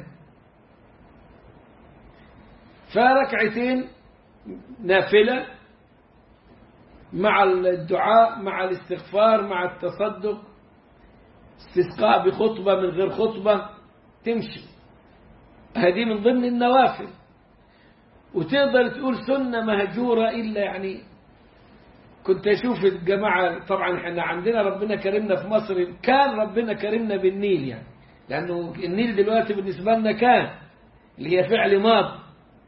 فركعتين نافلة مع الدعاء مع الاستغفار مع التصدق، استسقاء بخطبة من غير خطبة تمشي، هذه من ضمن النوافل. وتقدر تقول سنة مهجورة، إلا يعني كنت أشوف الجماعة، طبعا احنا عندنا ربنا كرمنا في مصر، كان ربنا كرمنا بالنيل يعني، لأنه النيل دلوقتي بالنسبة لنا كان اللي هي فعل ماضي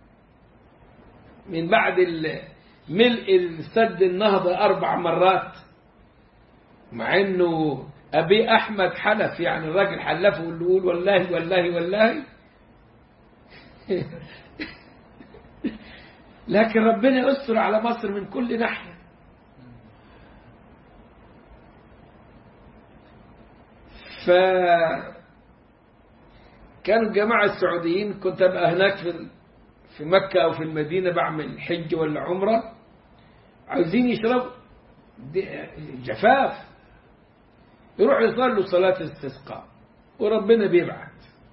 من بعد ملء السد النهضة 4 مرات، مع انه ابي احمد حلف، يعني الراجل حلفه واللي يقول والله والله والله. لكن ربنا يستر على مصر من كل ناحية. فكانوا الجماعة السعوديين، كنت أبقى هناك في مكة أو في المدينة بعمل حج ولا عمرة، عايزين يشربوا جفاف، يروحوا يصلوا صلاة الاستسقاء وربنا بيبعت.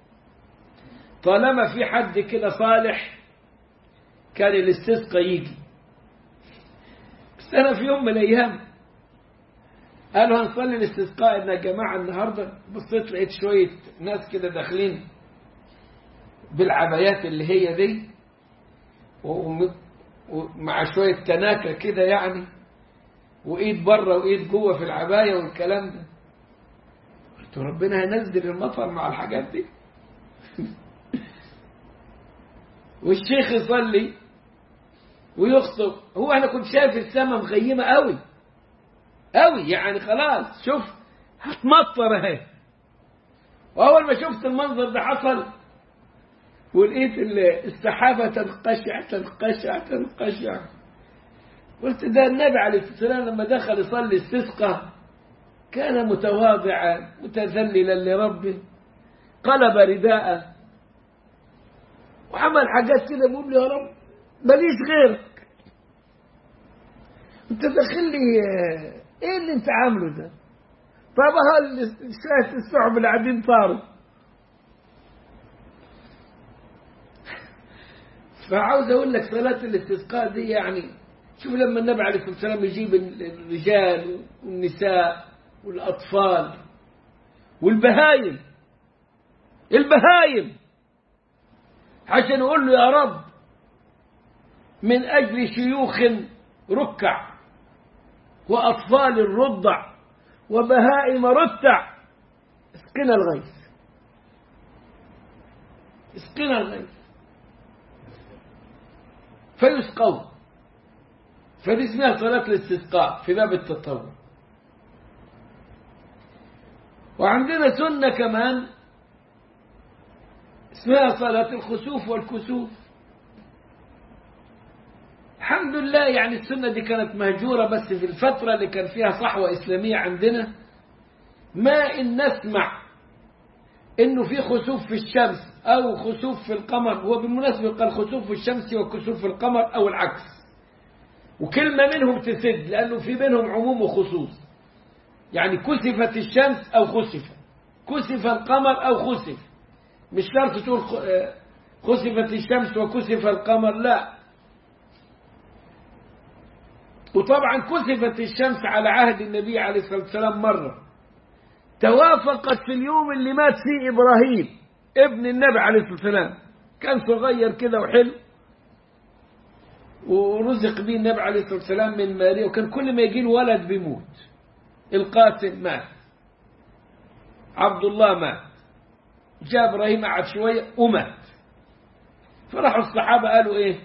طالما في حد كده صالح كان الاستسقاء يجي. بس أنا في يوم من الأيام قالوا هنصلي الاستسقاء إن يا جماعة النهاردة، بصيت لقيت شوية ناس كده داخلين بالعبايات اللي هي دي ومع شوية تناكة كده يعني، وإيد بره وإيد جوه في العباية والكلام ده. قلت ربنا هينزل المطر مع الحاجات دي. والشيخ يصلي ويخطب. هو أنا كنت شايف السماء مغيمة قوي قوي، يعني خلاص شوف هتمطر اهي. وأول ما شفت المنظر ده حصل ولقيت السحابة تنقشع، قلت ده النبي عليه الصلاة والسلام لما دخل يصلي استسقى كان متواضعا متذللا لربه، قلب رداءه وعمل حاجات كده، بيقول له يا رب ماليش غيرك، انت داخل لي ايه اللي انت عامله ده؟ طب شوية السحب اللي قاعدين طاروا. فعاوز اقول لك صلاة الاستسقاء دي يعني شوف لما النبي عليه الصلاة والسلام يجيب الرجال والنساء والأطفال والبهايم عشان يقول له يا رب من أجل شيوخ ركع وأطفال رضع وبهائم رتع اسقنا الغيث فيسقوا. فدي اسمها صلاة الاستسقاء في باب التطوع. وعندنا سنة كمان اسمها صلاة الخسوف والكسوف. الحمد لله يعني السنة دي كانت مهجورة، بس في الفترة اللي كان فيها صحوة إسلامية عندنا ما إن نسمع إنه في خسوف في الشمس أو خسوف في القمر. هو بالمناسبة قال خسوف في الشمس وكسوف في القمر أو العكس، وكلمة منهم تسد لأنه في بينهم عموم وخصوص. يعني كسفت الشمس أو كسف القمر أو خسف، مش شرط تقول خسفت الشمس وكسف القمر، لا. وطبعا كسفت الشمس على عهد النبي عليه الصلاة والسلام مرة، توافقت في اليوم اللي مات فيه إبراهيم ابن النبي عليه الصلاة والسلام، كان صغير كده وحلو ورزق به النبي عليه الصلاة والسلام من ماريا، وكان كل ما يجي له ولد بيموت. القاسم مات، عبد الله مات، جاء إبراهيم قعد شوية ومات. فراحوا الصحابة قالوا إيه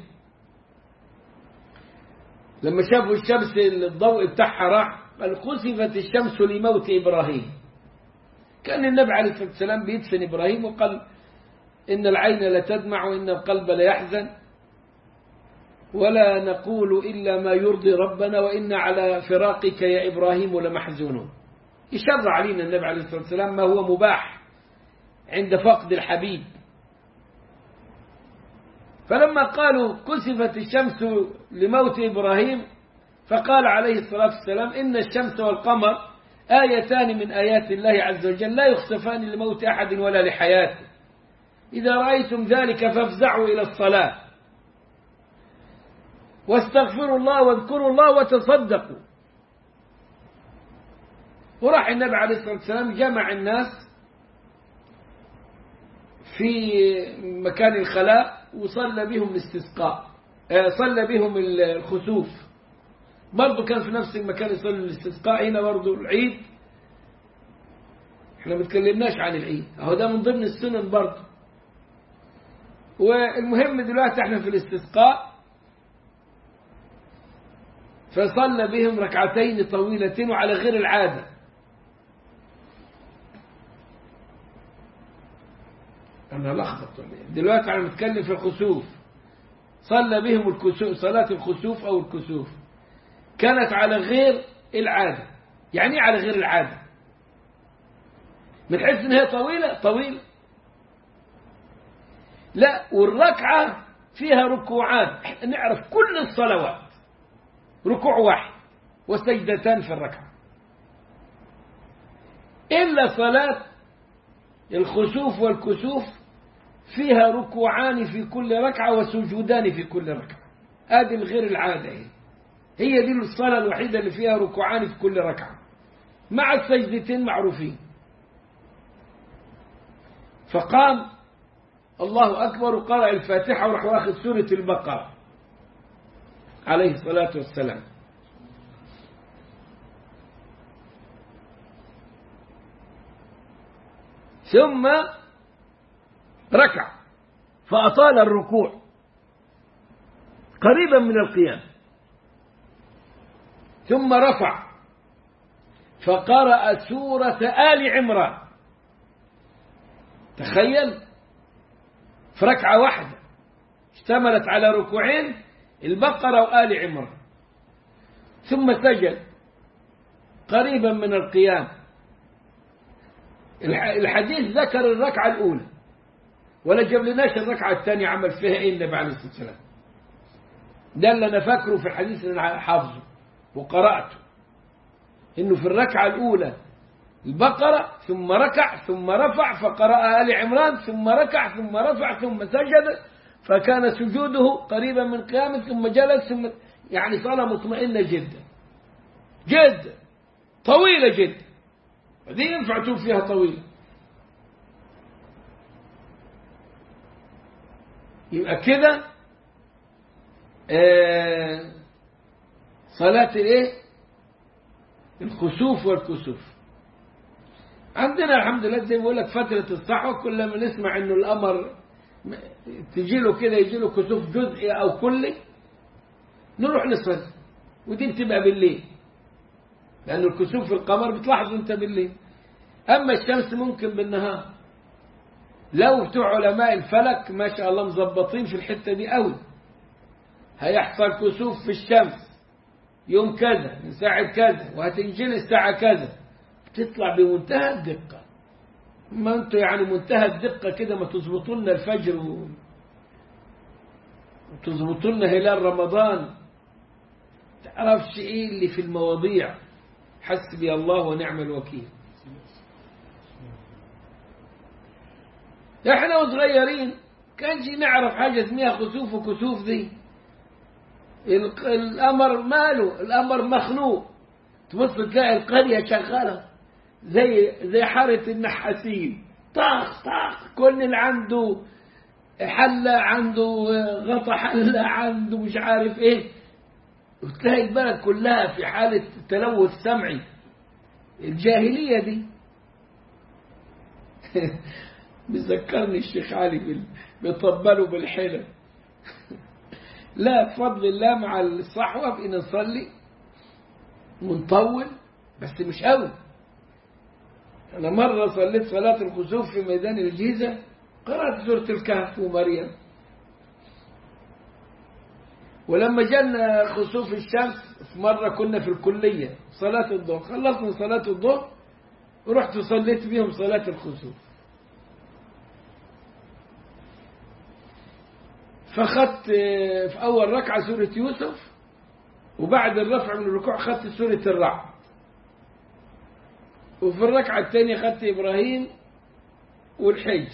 لما شافوا الشمس الضوء بتاعها راح، قال خسفت الشمس لموت إبراهيم. كان النبي عليه الصلاة والسلام بيدفن إبراهيم وقال إن العين لتدمع وإن القلب ليحزن ولا نقول إلا ما يرضي ربنا وإن على فراقك يا إبراهيم لمحزونون. يشرع علينا النبي عليه الصلاة والسلام ما هو مباح عند فقد الحبيب. فلما قالوا كسفت الشمس لموت إبراهيم فقال عليه الصلاة والسلام إن الشمس والقمر آيتان من آيات الله عز وجل لا يخسفان لموت أحد ولا لحياته، إذا رأيتم ذلك فافزعوا إلى الصلاة واستغفروا الله واذكروا الله وتصدقوا. وراح النبي عليه الصلاة والسلام جمع الناس في مكان الخلاء وصلى بهم الاستسقاء، صلى بهم الخسوف. برضو كان في نفس المكان يصلي الاستسقاء. هنا برضو العيد، احنا ما تكلمناش عن العيد، اهو ده من ضمن السنن برضو. والمهم دلوقتي احنا في الاستسقاء، فصلى بهم ركعتين طويلتين وعلى غير العادة. أنا لخبط دلوقتي أنا بتكلم في الخسوف. صلى بهم الكسوف، صلاة الخسوف أو الكسوف كانت على غير العادة. يعني ايه على غير العادة؟ من حيث ان هي طويلة لا، والركعة فيها ركوعان. نعرف كل الصلوات ركوع واحد وسجدتان في الركعة، إلا صلاة الخسوف والكسوف فيها ركوعان في كل ركعة وسجودان في كل ركعة. هذه الغير العادة هي دي الصلاة الوحيدة اللي فيها ركوعان في كل ركعة مع السجدتين معروفين. فقام الله أكبر وقرأ الفاتحة وراح واخذ سورة البقرة عليه الصلاة والسلام. ثم ركع فأطال الركوع قريبا من القيام، ثم رفع فقرأ سورة آل عمران. تخيل، في ركعة واحدة اشتملت على ركوعين، البقرة وآل عمران، ثم سجد قريبا من القيام. الحديث ذكر الركعة الأولى ولا جاب لناش الركعة الثانية عمل فيها إيه النبي عليه الصلاة والسلام. ده اللي أنا فاكره في الحديث اللي أنا حافظه وقرأته، إنه في الركعة الأولى البقرة، ثم ركع ثم رفع فقرأ آل عمران، ثم ركع ثم رفع ثم سجد، فكان سجوده قريبا من قيامه، ثم جلس، ثم يعني صلاة مطمئنة جدا جدا، طويلة جدا. هذه ينفع تشوف فيها طويلة. يبقى كده صلاة الايه؟ الخسوف والكسوف. عندنا الحمد لله زي ما بقول لك فترة الصحوة، كل ما نسمع انه القمر تجي له كده، يجي له كسوف جزئي او كلي، نروح نصلي، ودي بتبقى بالليل، لأن الكسوف في القمر بتلاحظ انت بالليل. اما الشمس ممكن بالنهار. لو بتوع علماء الفلك ما شاء الله مظبطين في الحتة دي قوي، هيحصل كسوف في الشمس يوم كذا من ساعة كذا، وهتنجلي الساعة كذا، بتطلع بمنتهى الدقة. ما انتوا يعني منتهى الدقة كده، ما تظبطوا لنا الفجر وتظبطوا لنا هلال رمضان، تعرفش ايه اللي في المواضيع. حسبي الله ونعم الوكيل. احنا وصغيرين كانش نعرف حاجة اسمها خسوف وكسوف دي. القمر ماله، القمر مخلوق، تبص تلاقي القرية شغالة زي حارة النحاسين، طاخ طاخ، كل اللي عنده حلة، عنده غطا حلة، عنده مش عارف ايه، وتلاقي البلد كلها في حالة تلوث سمعي. الجاهلية دي بيذكرني الشيخ علي بيطبلوا بالحلة. لا، بفضل الله مع الصحوة بقينا نصلي ونطول، بس مش قوي. أنا مرة صليت صلاة الخسوف في ميدان الجيزة، قرأت سورة الكهف ومريم. ولما جانا خسوف الشمس في مرة كنا في الكلية صلاة الظهر، خلصنا صلاة الظهر ورحت صليت بيهم صلاة الخسوف. فخدت في أول ركعة سورة يوسف، وبعد الرفع من الركوع خدت سورة الرعد، وفي الركعة الثانية خدت إبراهيم والحجر.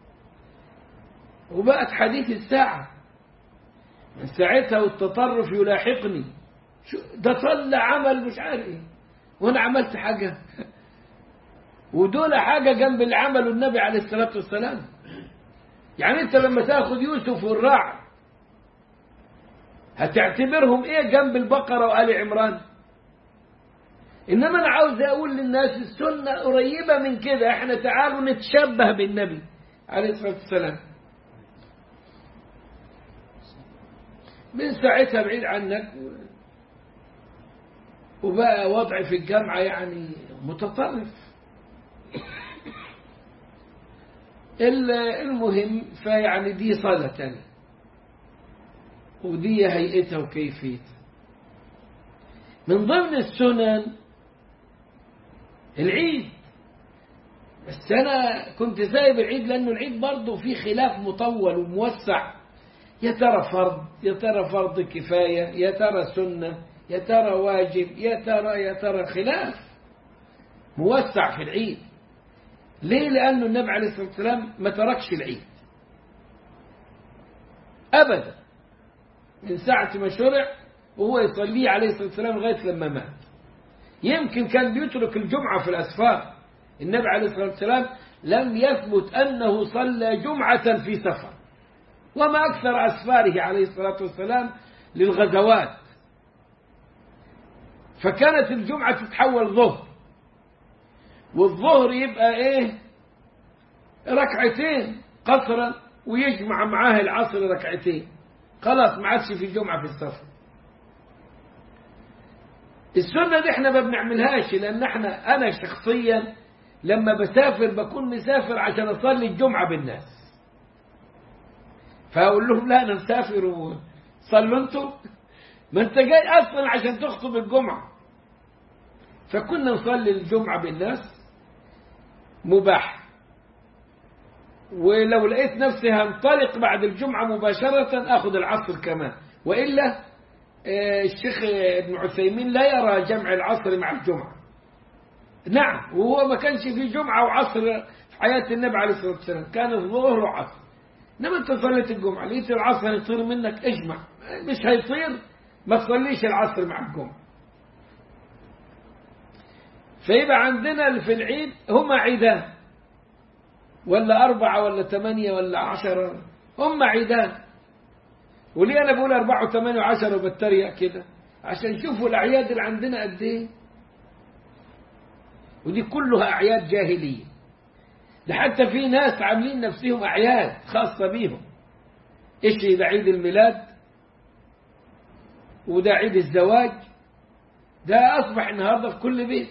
وبقت حديث الساعة من ساعتها والتطرف يلاحقني، ده صلى عمل مش عارف ايه وانا عملت حاجة، ودول حاجة جنب اللي عمله النبي عليه الصلاة والسلام. يعني انت لما تاخذ يوسف والرعد هتعتبرهم ايه جنب البقرة وآل عمران؟ انما انا عاوز اقول للناس السنة قريبة من كده، احنا تعالوا نتشبه بالنبي عليه الصلاة والسلام. من ساعتها بعيد عنك، وبقى وضعي في الجامعة يعني متطرف. المهم فيعني دي صلاة تانية، ودي هيئتها وكيفيتها. من ضمن السنن العيد، بس أنا كنت سايب العيد لأنه العيد برضه فيه خلاف مطول وموسع. يا ترى فرض، يا ترى فرض كفاية، يا ترى سنة، يا ترى واجب، يا ترى خلاف موسع في العيد. ليه؟ لأنه النبي عليه الصلاة والسلام ما تركش العيد أبدا من ساعة ما شرع، وهو يصلي عليه الصلاة والسلام لغاية لما مات. يمكن كان بيترك الجمعة في الأسفار. النبي عليه الصلاة والسلام لم يثبت أنه صلى جمعة في سفر، وما أكثر أسفاره عليه الصلاة والسلام للغزوات، فكانت الجمعة تتحول ظهر، والظهر يبقى إيه؟ ركعتين، قصرا ويجمع معاه العصر ركعتين، خلاص ما عادش في جمعة في السفر. السنة دي احنا ما بنعملهاش، لأن أنا شخصيا لما بسافر بكون مسافر عشان أصلي الجمعة بالناس، فأقول لهم لا أنا مسافر وصلوا أنتم، ما أنت جاي أصلا عشان تخطب الجمعة. فكنا نصلي الجمعة بالناس مباح، ولو لقيت نفسي هنطلق بعد الجمعة مباشرة أخذ العصر كمان، وإلا الشيخ ابن عثيمين لا يرى جمع العصر مع الجمعة. نعم، وهو ما كانش في جمعة وعصر في حياة النبي عليه الصلاة والسلام، كان الظهر وعصر. إنما أنت صليت الجمعة لقيت العصر هيطير منك اجمع، مش هيطير ما تصليش العصر مع الجمعة. فيبقى عندنا في العيد هما عيدان، ولا 4 ولا 8 ولا 10، هما عيدان. وليه أنا بقول 4 و8 و10 وبتريق كده؟ عشان شوفوا الأعياد اللي عندنا قد إيه، ودي كلها أعياد جاهلية. ده حتى في ناس عاملين نفسهم أعياد خاصة بيهم. إيش ده؟ عيد الميلاد، وده عيد الزواج، ده أصبح النهاردة في كل بيت.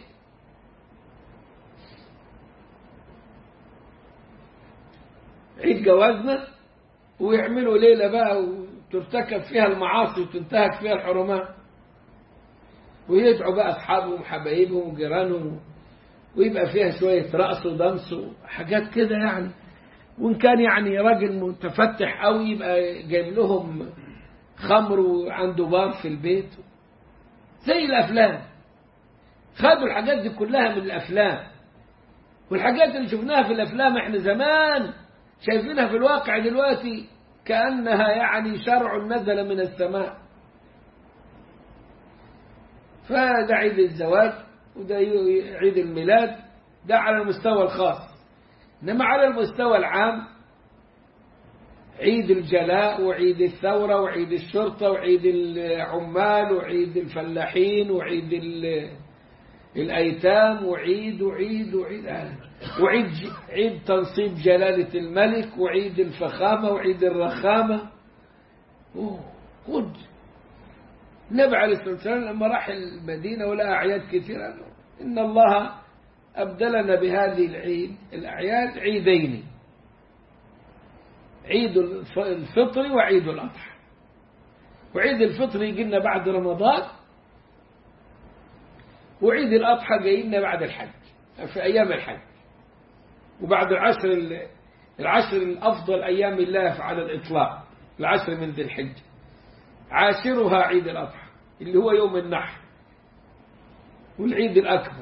عيد جوازنا، ويعملوا ليلة بقى وترتكب فيها المعاصي وتنتهك فيها الحرمات، ويدعوا بقى أصحابهم وحبايبهم وجيرانهم، ويبقى فيها شوية رقص ودمس وحاجات كده يعني. وإن كان يعني راجل متفتح أو يبقى جايب لهم خمر وعنده بار في البيت زي الأفلام. خدوا الحاجات دي كلها من الأفلام، والحاجات اللي شفناها في الأفلام احنا زمان شايفينها في الواقع دلوقتي كأنها يعني شرع نزل من السماء. فده عيد الزواج وده عيد الميلاد، ده على المستوى الخاص. إنما على المستوى العام عيد الجلاء وعيد الثورة وعيد الشرطة وعيد العمال وعيد الفلاحين وعيد الأيتام وعيد عيد تنصيب جلالة الملك وعيد الفخامة وعيد الرخامة. خد النبي عليه الصلاة والسلام لما راح المدينة ولقى أعياد كثيرة، إن الله أبدلنا بهذه الأعياد عيدين، عيد الفطر وعيد الأضحى. وعيد الفطر يجي لنا بعد رمضان، وعيد الأضحى جاي لنا بعد الحج في أيام الحج، وبعد العشر الأفضل أيام الله على الإطلاق، العشر من ذي الحجة، عاشرها عيد الأضحى اللي هو يوم النحر والعيد الأكبر.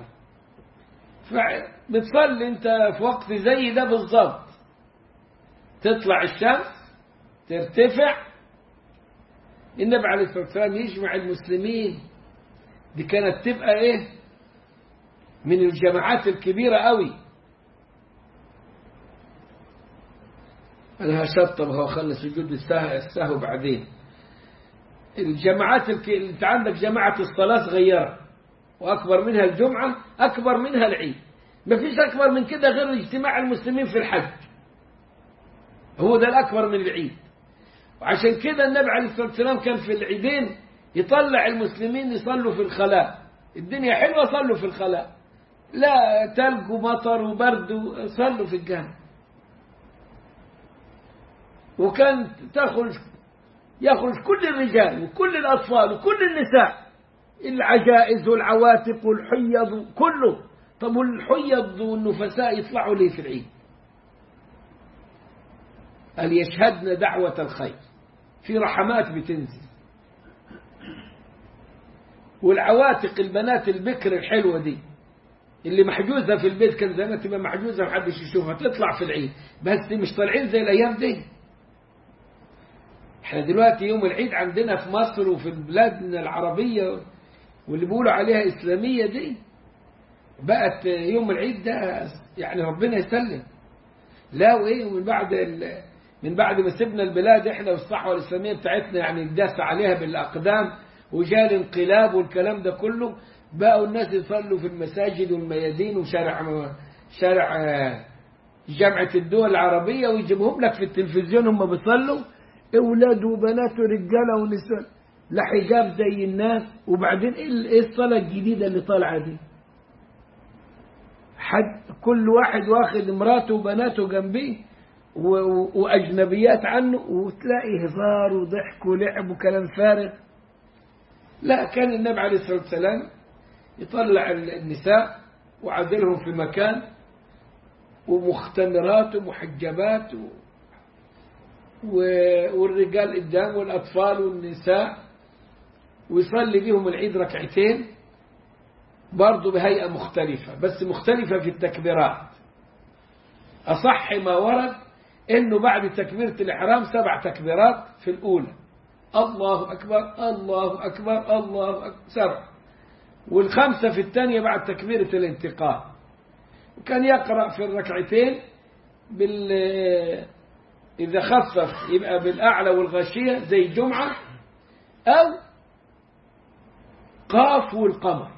فبتصلي أنت في وقت زي ده بالضبط، تطلع الشمس ترتفع، النبي عليه الصلاة والسلام يجمع المسلمين. دي كانت تبقى إيه من الجماعات الكبيرة قوي. أنا هشطب وخلص سجود السهو بعدين. الجماعات انت عندك جماعة الصلاة صغيرة، وأكبر منها الجمعة، أكبر منها العيد. ما فيش أكبر من كده غير اجتماع المسلمين في الحج، هو ده الأكبر من العيد. وعشان كده النبي عليه الصلاة والسلام كان في العيدين يطلع المسلمين يصلوا في الخلاء. الدنيا حلوة، صلوا في الخلاء، لا تلج ومطر وبرد، صلوا في الجامع. وكان يخرج كل الرجال وكل الأطفال وكل النساء، العجائز والعواتق والحيض كله. طب والحيض والنفساء يطلعوا ليه في العيد؟ قال يشهدن دعوة الخير، في رحمات بتنزل. والعواتق البنات البكر الحلوة دي اللي محجوزة في البيت، كان زمان تبقى محجوزة محدش يشوفها، تطلع في العيد. بس مش طالعين زي الأيام دي. احنا دلوقتي يوم العيد عندنا في مصر وفي البلاد العربية واللي بيقولوا عليها إسلامية دي، بقت يوم العيد ده يعني ربنا يسلم. لا وإيه، من بعد ما سبنا البلاد احنا والصحوة الإسلامية بتاعتنا يعني نداس عليها بالأقدام، وجاء الانقلاب والكلام ده كله، بقوا الناس يصلوا في المساجد والميادين وشارع جامعة الدول العربية ويجيبهم لك في التلفزيون هم بيصلوا أولاد وبنات ورجالة ونساء لا حجاب زي الناس. وبعدين إيه الصلاة الجديدة اللي طالعة دي؟ كل واحد واخد مراته وبناته جنبيه وأجنبيات عنه، وتلاقي هزار وضحك ولعب وكلام فارغ. لا، كان النبي عليه الصلاة والسلام يطلع النساء وعزلهم في مكان ومختمرات ومحجبات والرجال قدام والأطفال والنساء، ويصلي بهم العيد ركعتين برضو بهيئة مختلفة، بس مختلفة في التكبيرات. أصح ما ورد إنه بعد تكبيرة الإحرام 7 تكبيرات في الأولى، الله أكبر الله أكبر الله أكبر 7، وال5 في الثانية بعد تكبيرة الانتقال. وكان يقرأ في الركعتين إذا خفف يبقى بالأعلى والغاشية زي الجمعة، أو قاف والقمر،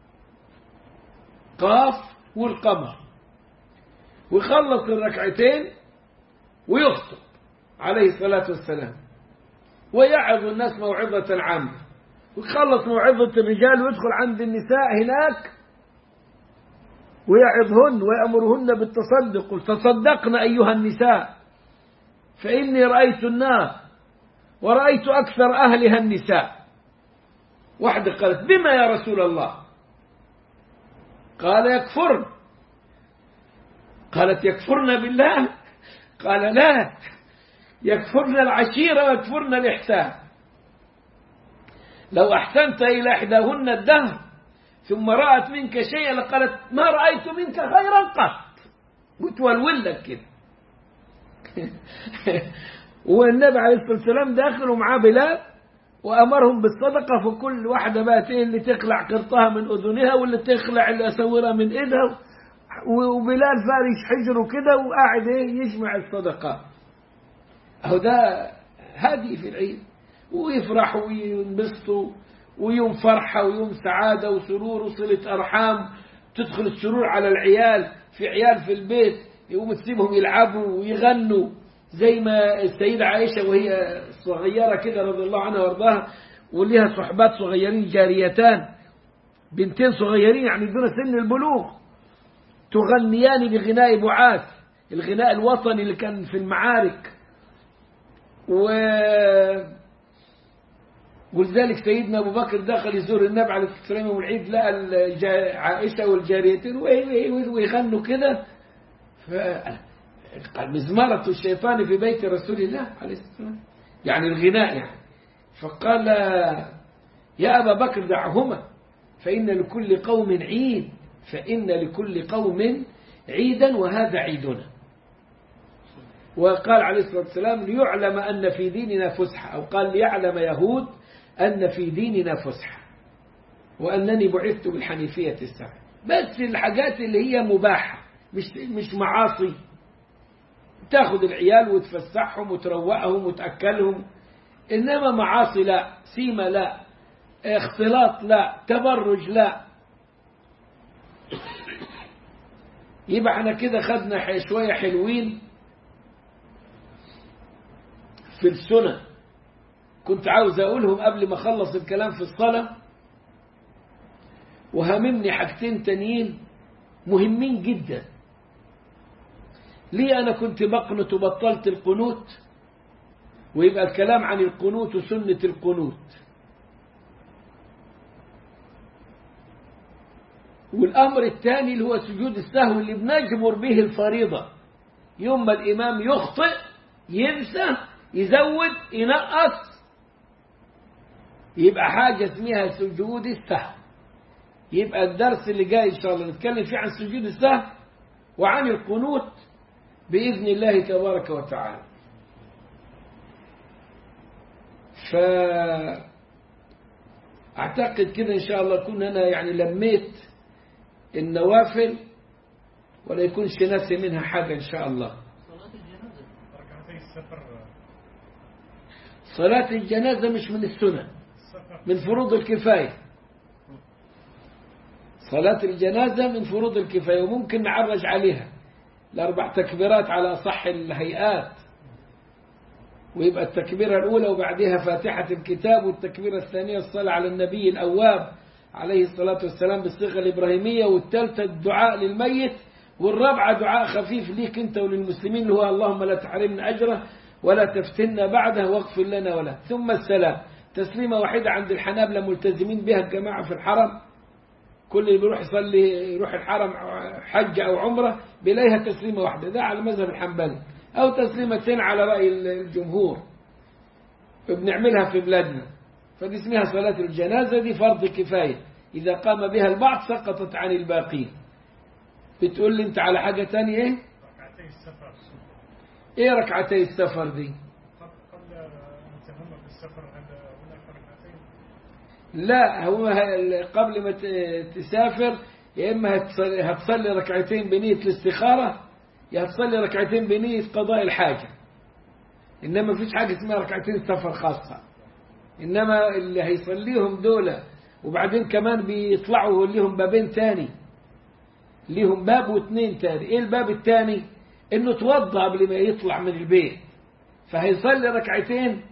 قاف والقمر، ويخلص الركعتين ويخطب عليه الصلاة والسلام ويعظ الناس موعظة عامة، ويخلص موعظة الرجال ويدخل عند النساء هناك ويعظهن ويأمرهن بالتصدق. قل تصدقن أيها النساء فإني رأيت النار ورأيت أكثر أهلها النساء. واحدة قالت بما يا رسول الله؟ قال يكفرن. قالت يكفرن بالله؟ قال لا، يكفرن العشيرة ويكفرن الإحسان. لو أحسنت إلى إحداهن الدهر ثم رأت منك شيئا لقالت ما رأيت منك خيرا قط، وتولول لك كده. والنبي عليه الصلاة والسلام داخل ومعاه بلال وأمرهم بالصدقة، فكل واحدة بقت اللي تخلع قرطها من أذنها واللي تخلع الأسورة من إيدها، وبلال فارش حجره كده وقاعد يجمع الصدقات. أهو ده هادي في العيد، ويفرحوا وينبسطوا، ويوم فرحة ويوم سعادة وسرور وصلة أرحام. تدخل السرور على العيال، في عيال في البيت يقوم تسيبهم يلعبوا ويغنوا زي ما السيدة عائشة وهي صغيرة كده رضي الله عنها وارضاها، وليها صحبات صغيرين جاريتان بنتين صغيرين يعني دون سن البلوغ، تغنيان بغناء بعاث، الغناء الوطني اللي كان في المعارك. ولذلك سيدنا أبو بكر دخل يزور النبي عليه الصلاة والسلام يوم العيد، لقى عائشة والجاريتين ويغنوا كده، قال مزمرة الشيطان في بيت رسول الله عليه الصلاة والسلام، يعني الغناء يعني. فقال يا أبا بكر دعهما فإن لكل قوم عيد، فإن لكل قوم عيدا وهذا عيدنا. وقال عليه الصلاة والسلام ليعلم أن في ديننا فسحة، أو قال ليعلم يهود أن في ديننا فسحة وأنني بعثت بالحنيفية السمحة. بس الحاجات اللي هي مباحة مش معاصي، تاخد العيال وتفسحهم وتروقهم وتأكلهم، إنما معاصي لا، سيمة لا، اختلاط لا، تبرج لا. يبقى احنا كده خدنا شوية حلوين في السنة كنت عاوز أقولهم قبل ما أخلص الكلام في الصلاة، وهممني حاجتين تانيين مهمين جدا. ليه أنا كنت بقنط وبطلت القنوت، ويبقى الكلام عن القنوت وسنة القنوت. والأمر الثاني اللي هو سجود السهو اللي بنجبر به الفريضة، يوم ما الإمام يخطئ ينسى يزود ينقص يبقى حاجة اسمها سجود السهو. يبقى الدرس اللي جاي إن شاء الله نتكلم فيه عن سجود السهو وعن القنوت بإذن الله تبارك وتعالى. فأعتقد كده إن شاء الله كنا أنا يعني لميت النوافل ولا يكونش ناسي منها حاجة إن شاء الله. صلاة الجنازة مش من السنة، من فروض الكفاية. صلاة الجنازة من فروض الكفاية وممكن نعرج عليها، ال4 تكبيرات على صح الهيئات، ويبقى التكبيرة الأولى وبعدها فاتحة الكتاب، والتكبيرة الثانية الصلاة على النبي الأواب عليه الصلاة والسلام بالصيغة الإبراهيمية، والثالثة الدعاء للميت، والرابعة دعاء خفيف ليك أنت وللمسلمين اللي هو اللهم لا تحرمنا أجره ولا تفتنا بعده واغفر لنا وله. ثم السلام، تسليمة واحدة عند الحنابلة ملتزمين بها الجماعة في الحرم، كل اللي بيروح يصلي يروح الحرم حج أو عمرة بلاقيها تسليمة واحدة، ده على مذهب الحنبلي، أو تسليمتين على رأي الجمهور بنعملها في بلادنا. فدي اسمها صلاة الجنازة، دي فرض كفاية، إذا قام بها البعض سقطت عن الباقين. بتقول لي أنت على حاجة تانية إيه؟ ركعتي السفر. إيه ركعتي السفر دي؟ قبل أن تهم بالسفر هناك ركعتين؟ لا، هو قبل ما تسافر يا إما هتصلي ركعتين بنية الاستخارة، يا هتصلي ركعتين بنية قضاء الحاجة. إنما فيش حاجة اسمها ركعتين سفر خاصة، إنما اللي هيصليهم دولة. وبعدين كمان بيطلعوا ليهم بابين تاني، ليهم باب واثنين تاني. إيه الباب التاني؟ إنه توضأ قبل ما يطلع من البيت، فهيصلي ركعتين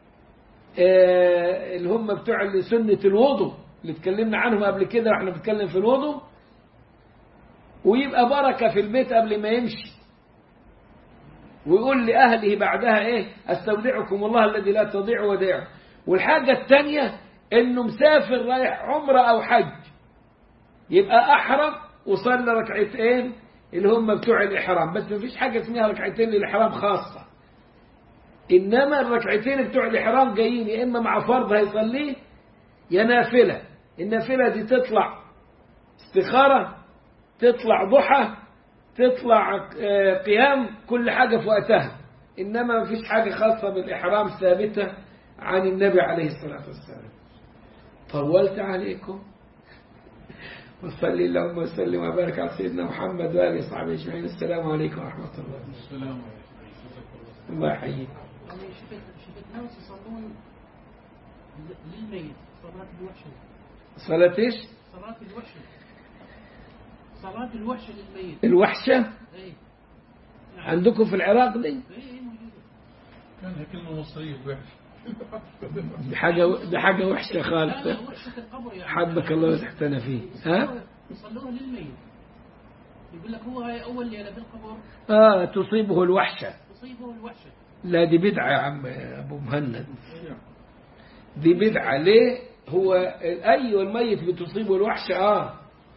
اللي هم بتوع سنة الوضوء اللي اتكلمنا عنهم قبل كده واحنا بنتكلم في الوضوء، ويبقى بركة في البيت قبل ما يمشي، ويقول لأهله بعدها إيه؟ استودعكم الله الذي لا تضيع ودائعه. والحاجة الثانية إنه مسافر رايح عمرة أو حج، يبقى أحرم وصلى ركعتين اللي هم بتوع الإحرام، بس ما فيش حاجة اسمها ركعتين للإحرام خاصة. إنما الركعتين بتوع الإحرام جايين يا إما مع فرض هيصليه يا نافلة. النافلة دي تطلع استخارة، تطلع ضحى، تطلع قيام، كل حاجة في وقتها. إنما ما فيش حاجة خاصة بالإحرام ثابتة عن النبي عليه الصلاة والسلام. طولت عليكم، وصلي اللهم وسلم وبارك على سيدنا محمد وآله وصحبه أجمعين. السلام عليكم ورحمة الله. السلام الله يحييك. شفت ناس يصلون للميت صلاة الوحشة. صلاة ايش؟ صلاة الوحشة. صلاة الوحشة للميت. الوحشة؟ ايه. عندكم في العراق دي؟ ايه موجودة. كانها كلمة مصرية الوحشة. دي حاجة وحشة خالص. لا وحشة القبر يعني. حبك الله وتحتنا فيه. ها؟ يصلوها للميت. يقول لك هو هاي أول ليلة بالقبر. تصيبه الوحشة. تصيبه الوحشة. لا دي بدعة يا عم أبو مهند، دي بدعة. ليه؟ هو أيوة الميت بتصيبه الوحشة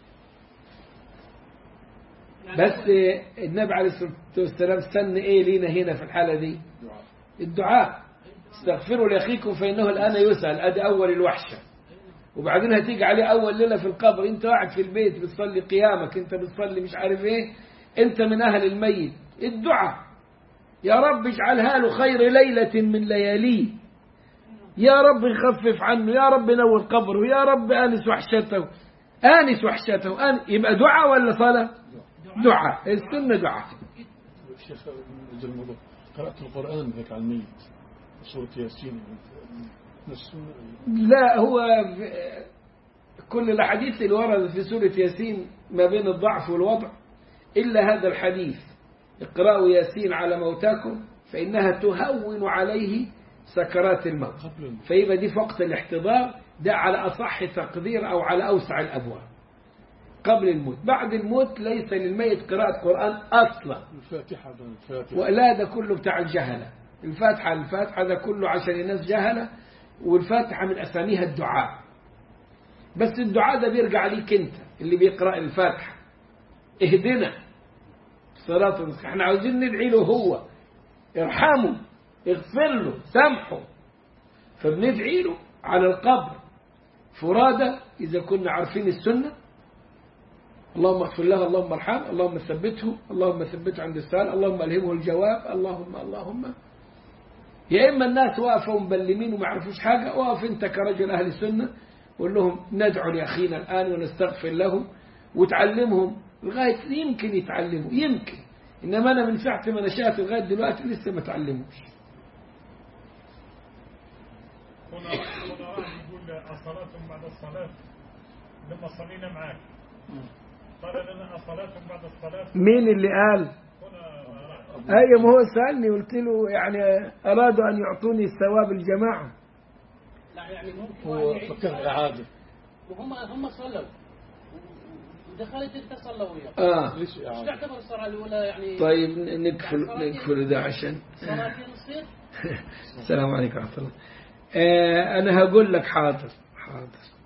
بس النبي عليه الصلاة والسلام استنى إيه لينا هنا في الحالة دي؟ الدعاء. استغفروا لأخيكم فإنه الآن يسأل. أدي أول الوحشة، وبعدين هتيجي عليه أول ليلة في القبر، أنت قاعد في البيت بتصلي قيامك، أنت بتصلي مش عارف إيه، أنت من أهل الميت. الدعاء يا رب اجعلها له خير ليلة من لياليه، يا رب خفف عنه، يا رب نور قبره، يا رب آنس وحشته، آنس وحشته. يبقى دعاء ولا صلاة؟ دعاء. السنة دعاء. الشيخ الموضوع قرأت القرآن ذاك على الميت سورة ياسين. لا، هو كل الحديث اللي ورد في سورة ياسين ما بين الضعف والوضع إلا هذا الحديث: اقرأوا ياسين على موتاكم فإنها تهون عليه سكرات الموت. فيبقى دي وقت الاحتضار، ده على أصح تقدير أو على أوسع الأبواب قبل الموت. بعد الموت ليس للميت قراءة قرآن أصلا. الفاتحة ولا ده كله بتاع الجهلة. الفاتحة ده كله عشان الناس جهلة، والفاتحة من أساميها الدعاء، بس الدعاء ده بيرجع ليك أنت اللي بيقرأ الفاتحة. اهدنا صراط المستقيم، احنا عاوزين ندعي له هو، ارحمه، اغفر له، سامحه، فبندعي له على القبر فرادى إذا كنا عارفين السنة. اللهم اغفر له، اللهم ارحمه، اللهم ثبته، اللهم ثبته عند السؤال، اللهم ألهمه الجواب، اللهم. يا إما الناس واقفوا مبلمين وما يعرفوش حاجة، واقف أنت كرجل أهل السنة وقول لهم ندعو لأخينا الآن ونستغفر له، وتعلمهم لغاية يمكن يتعلموا، يمكن. إنما أنا من ساعة ما نشأت لغاية دلوقتي لسه ما تعلموش. هنا يقول الصلاة بعد الصلاة. لما صلينا معاك قال لنا الصلاة بعد الصلاة. مين اللي قال؟ أي ما هو سألني قلت له يعني أرادوا أن يعطوني ثواب الجماعة. لا يعني ممكن هو فكر إعادة وهم صلوا ودخلت انت صلوا وياه. ليش ايش إعادة؟ تعتبر الصلاة الأولى يعني؟ طيب نكفل ده عشان صلاتين تصير؟ السلام عليكم ورحمة الله. أنا هقول لك حاضر.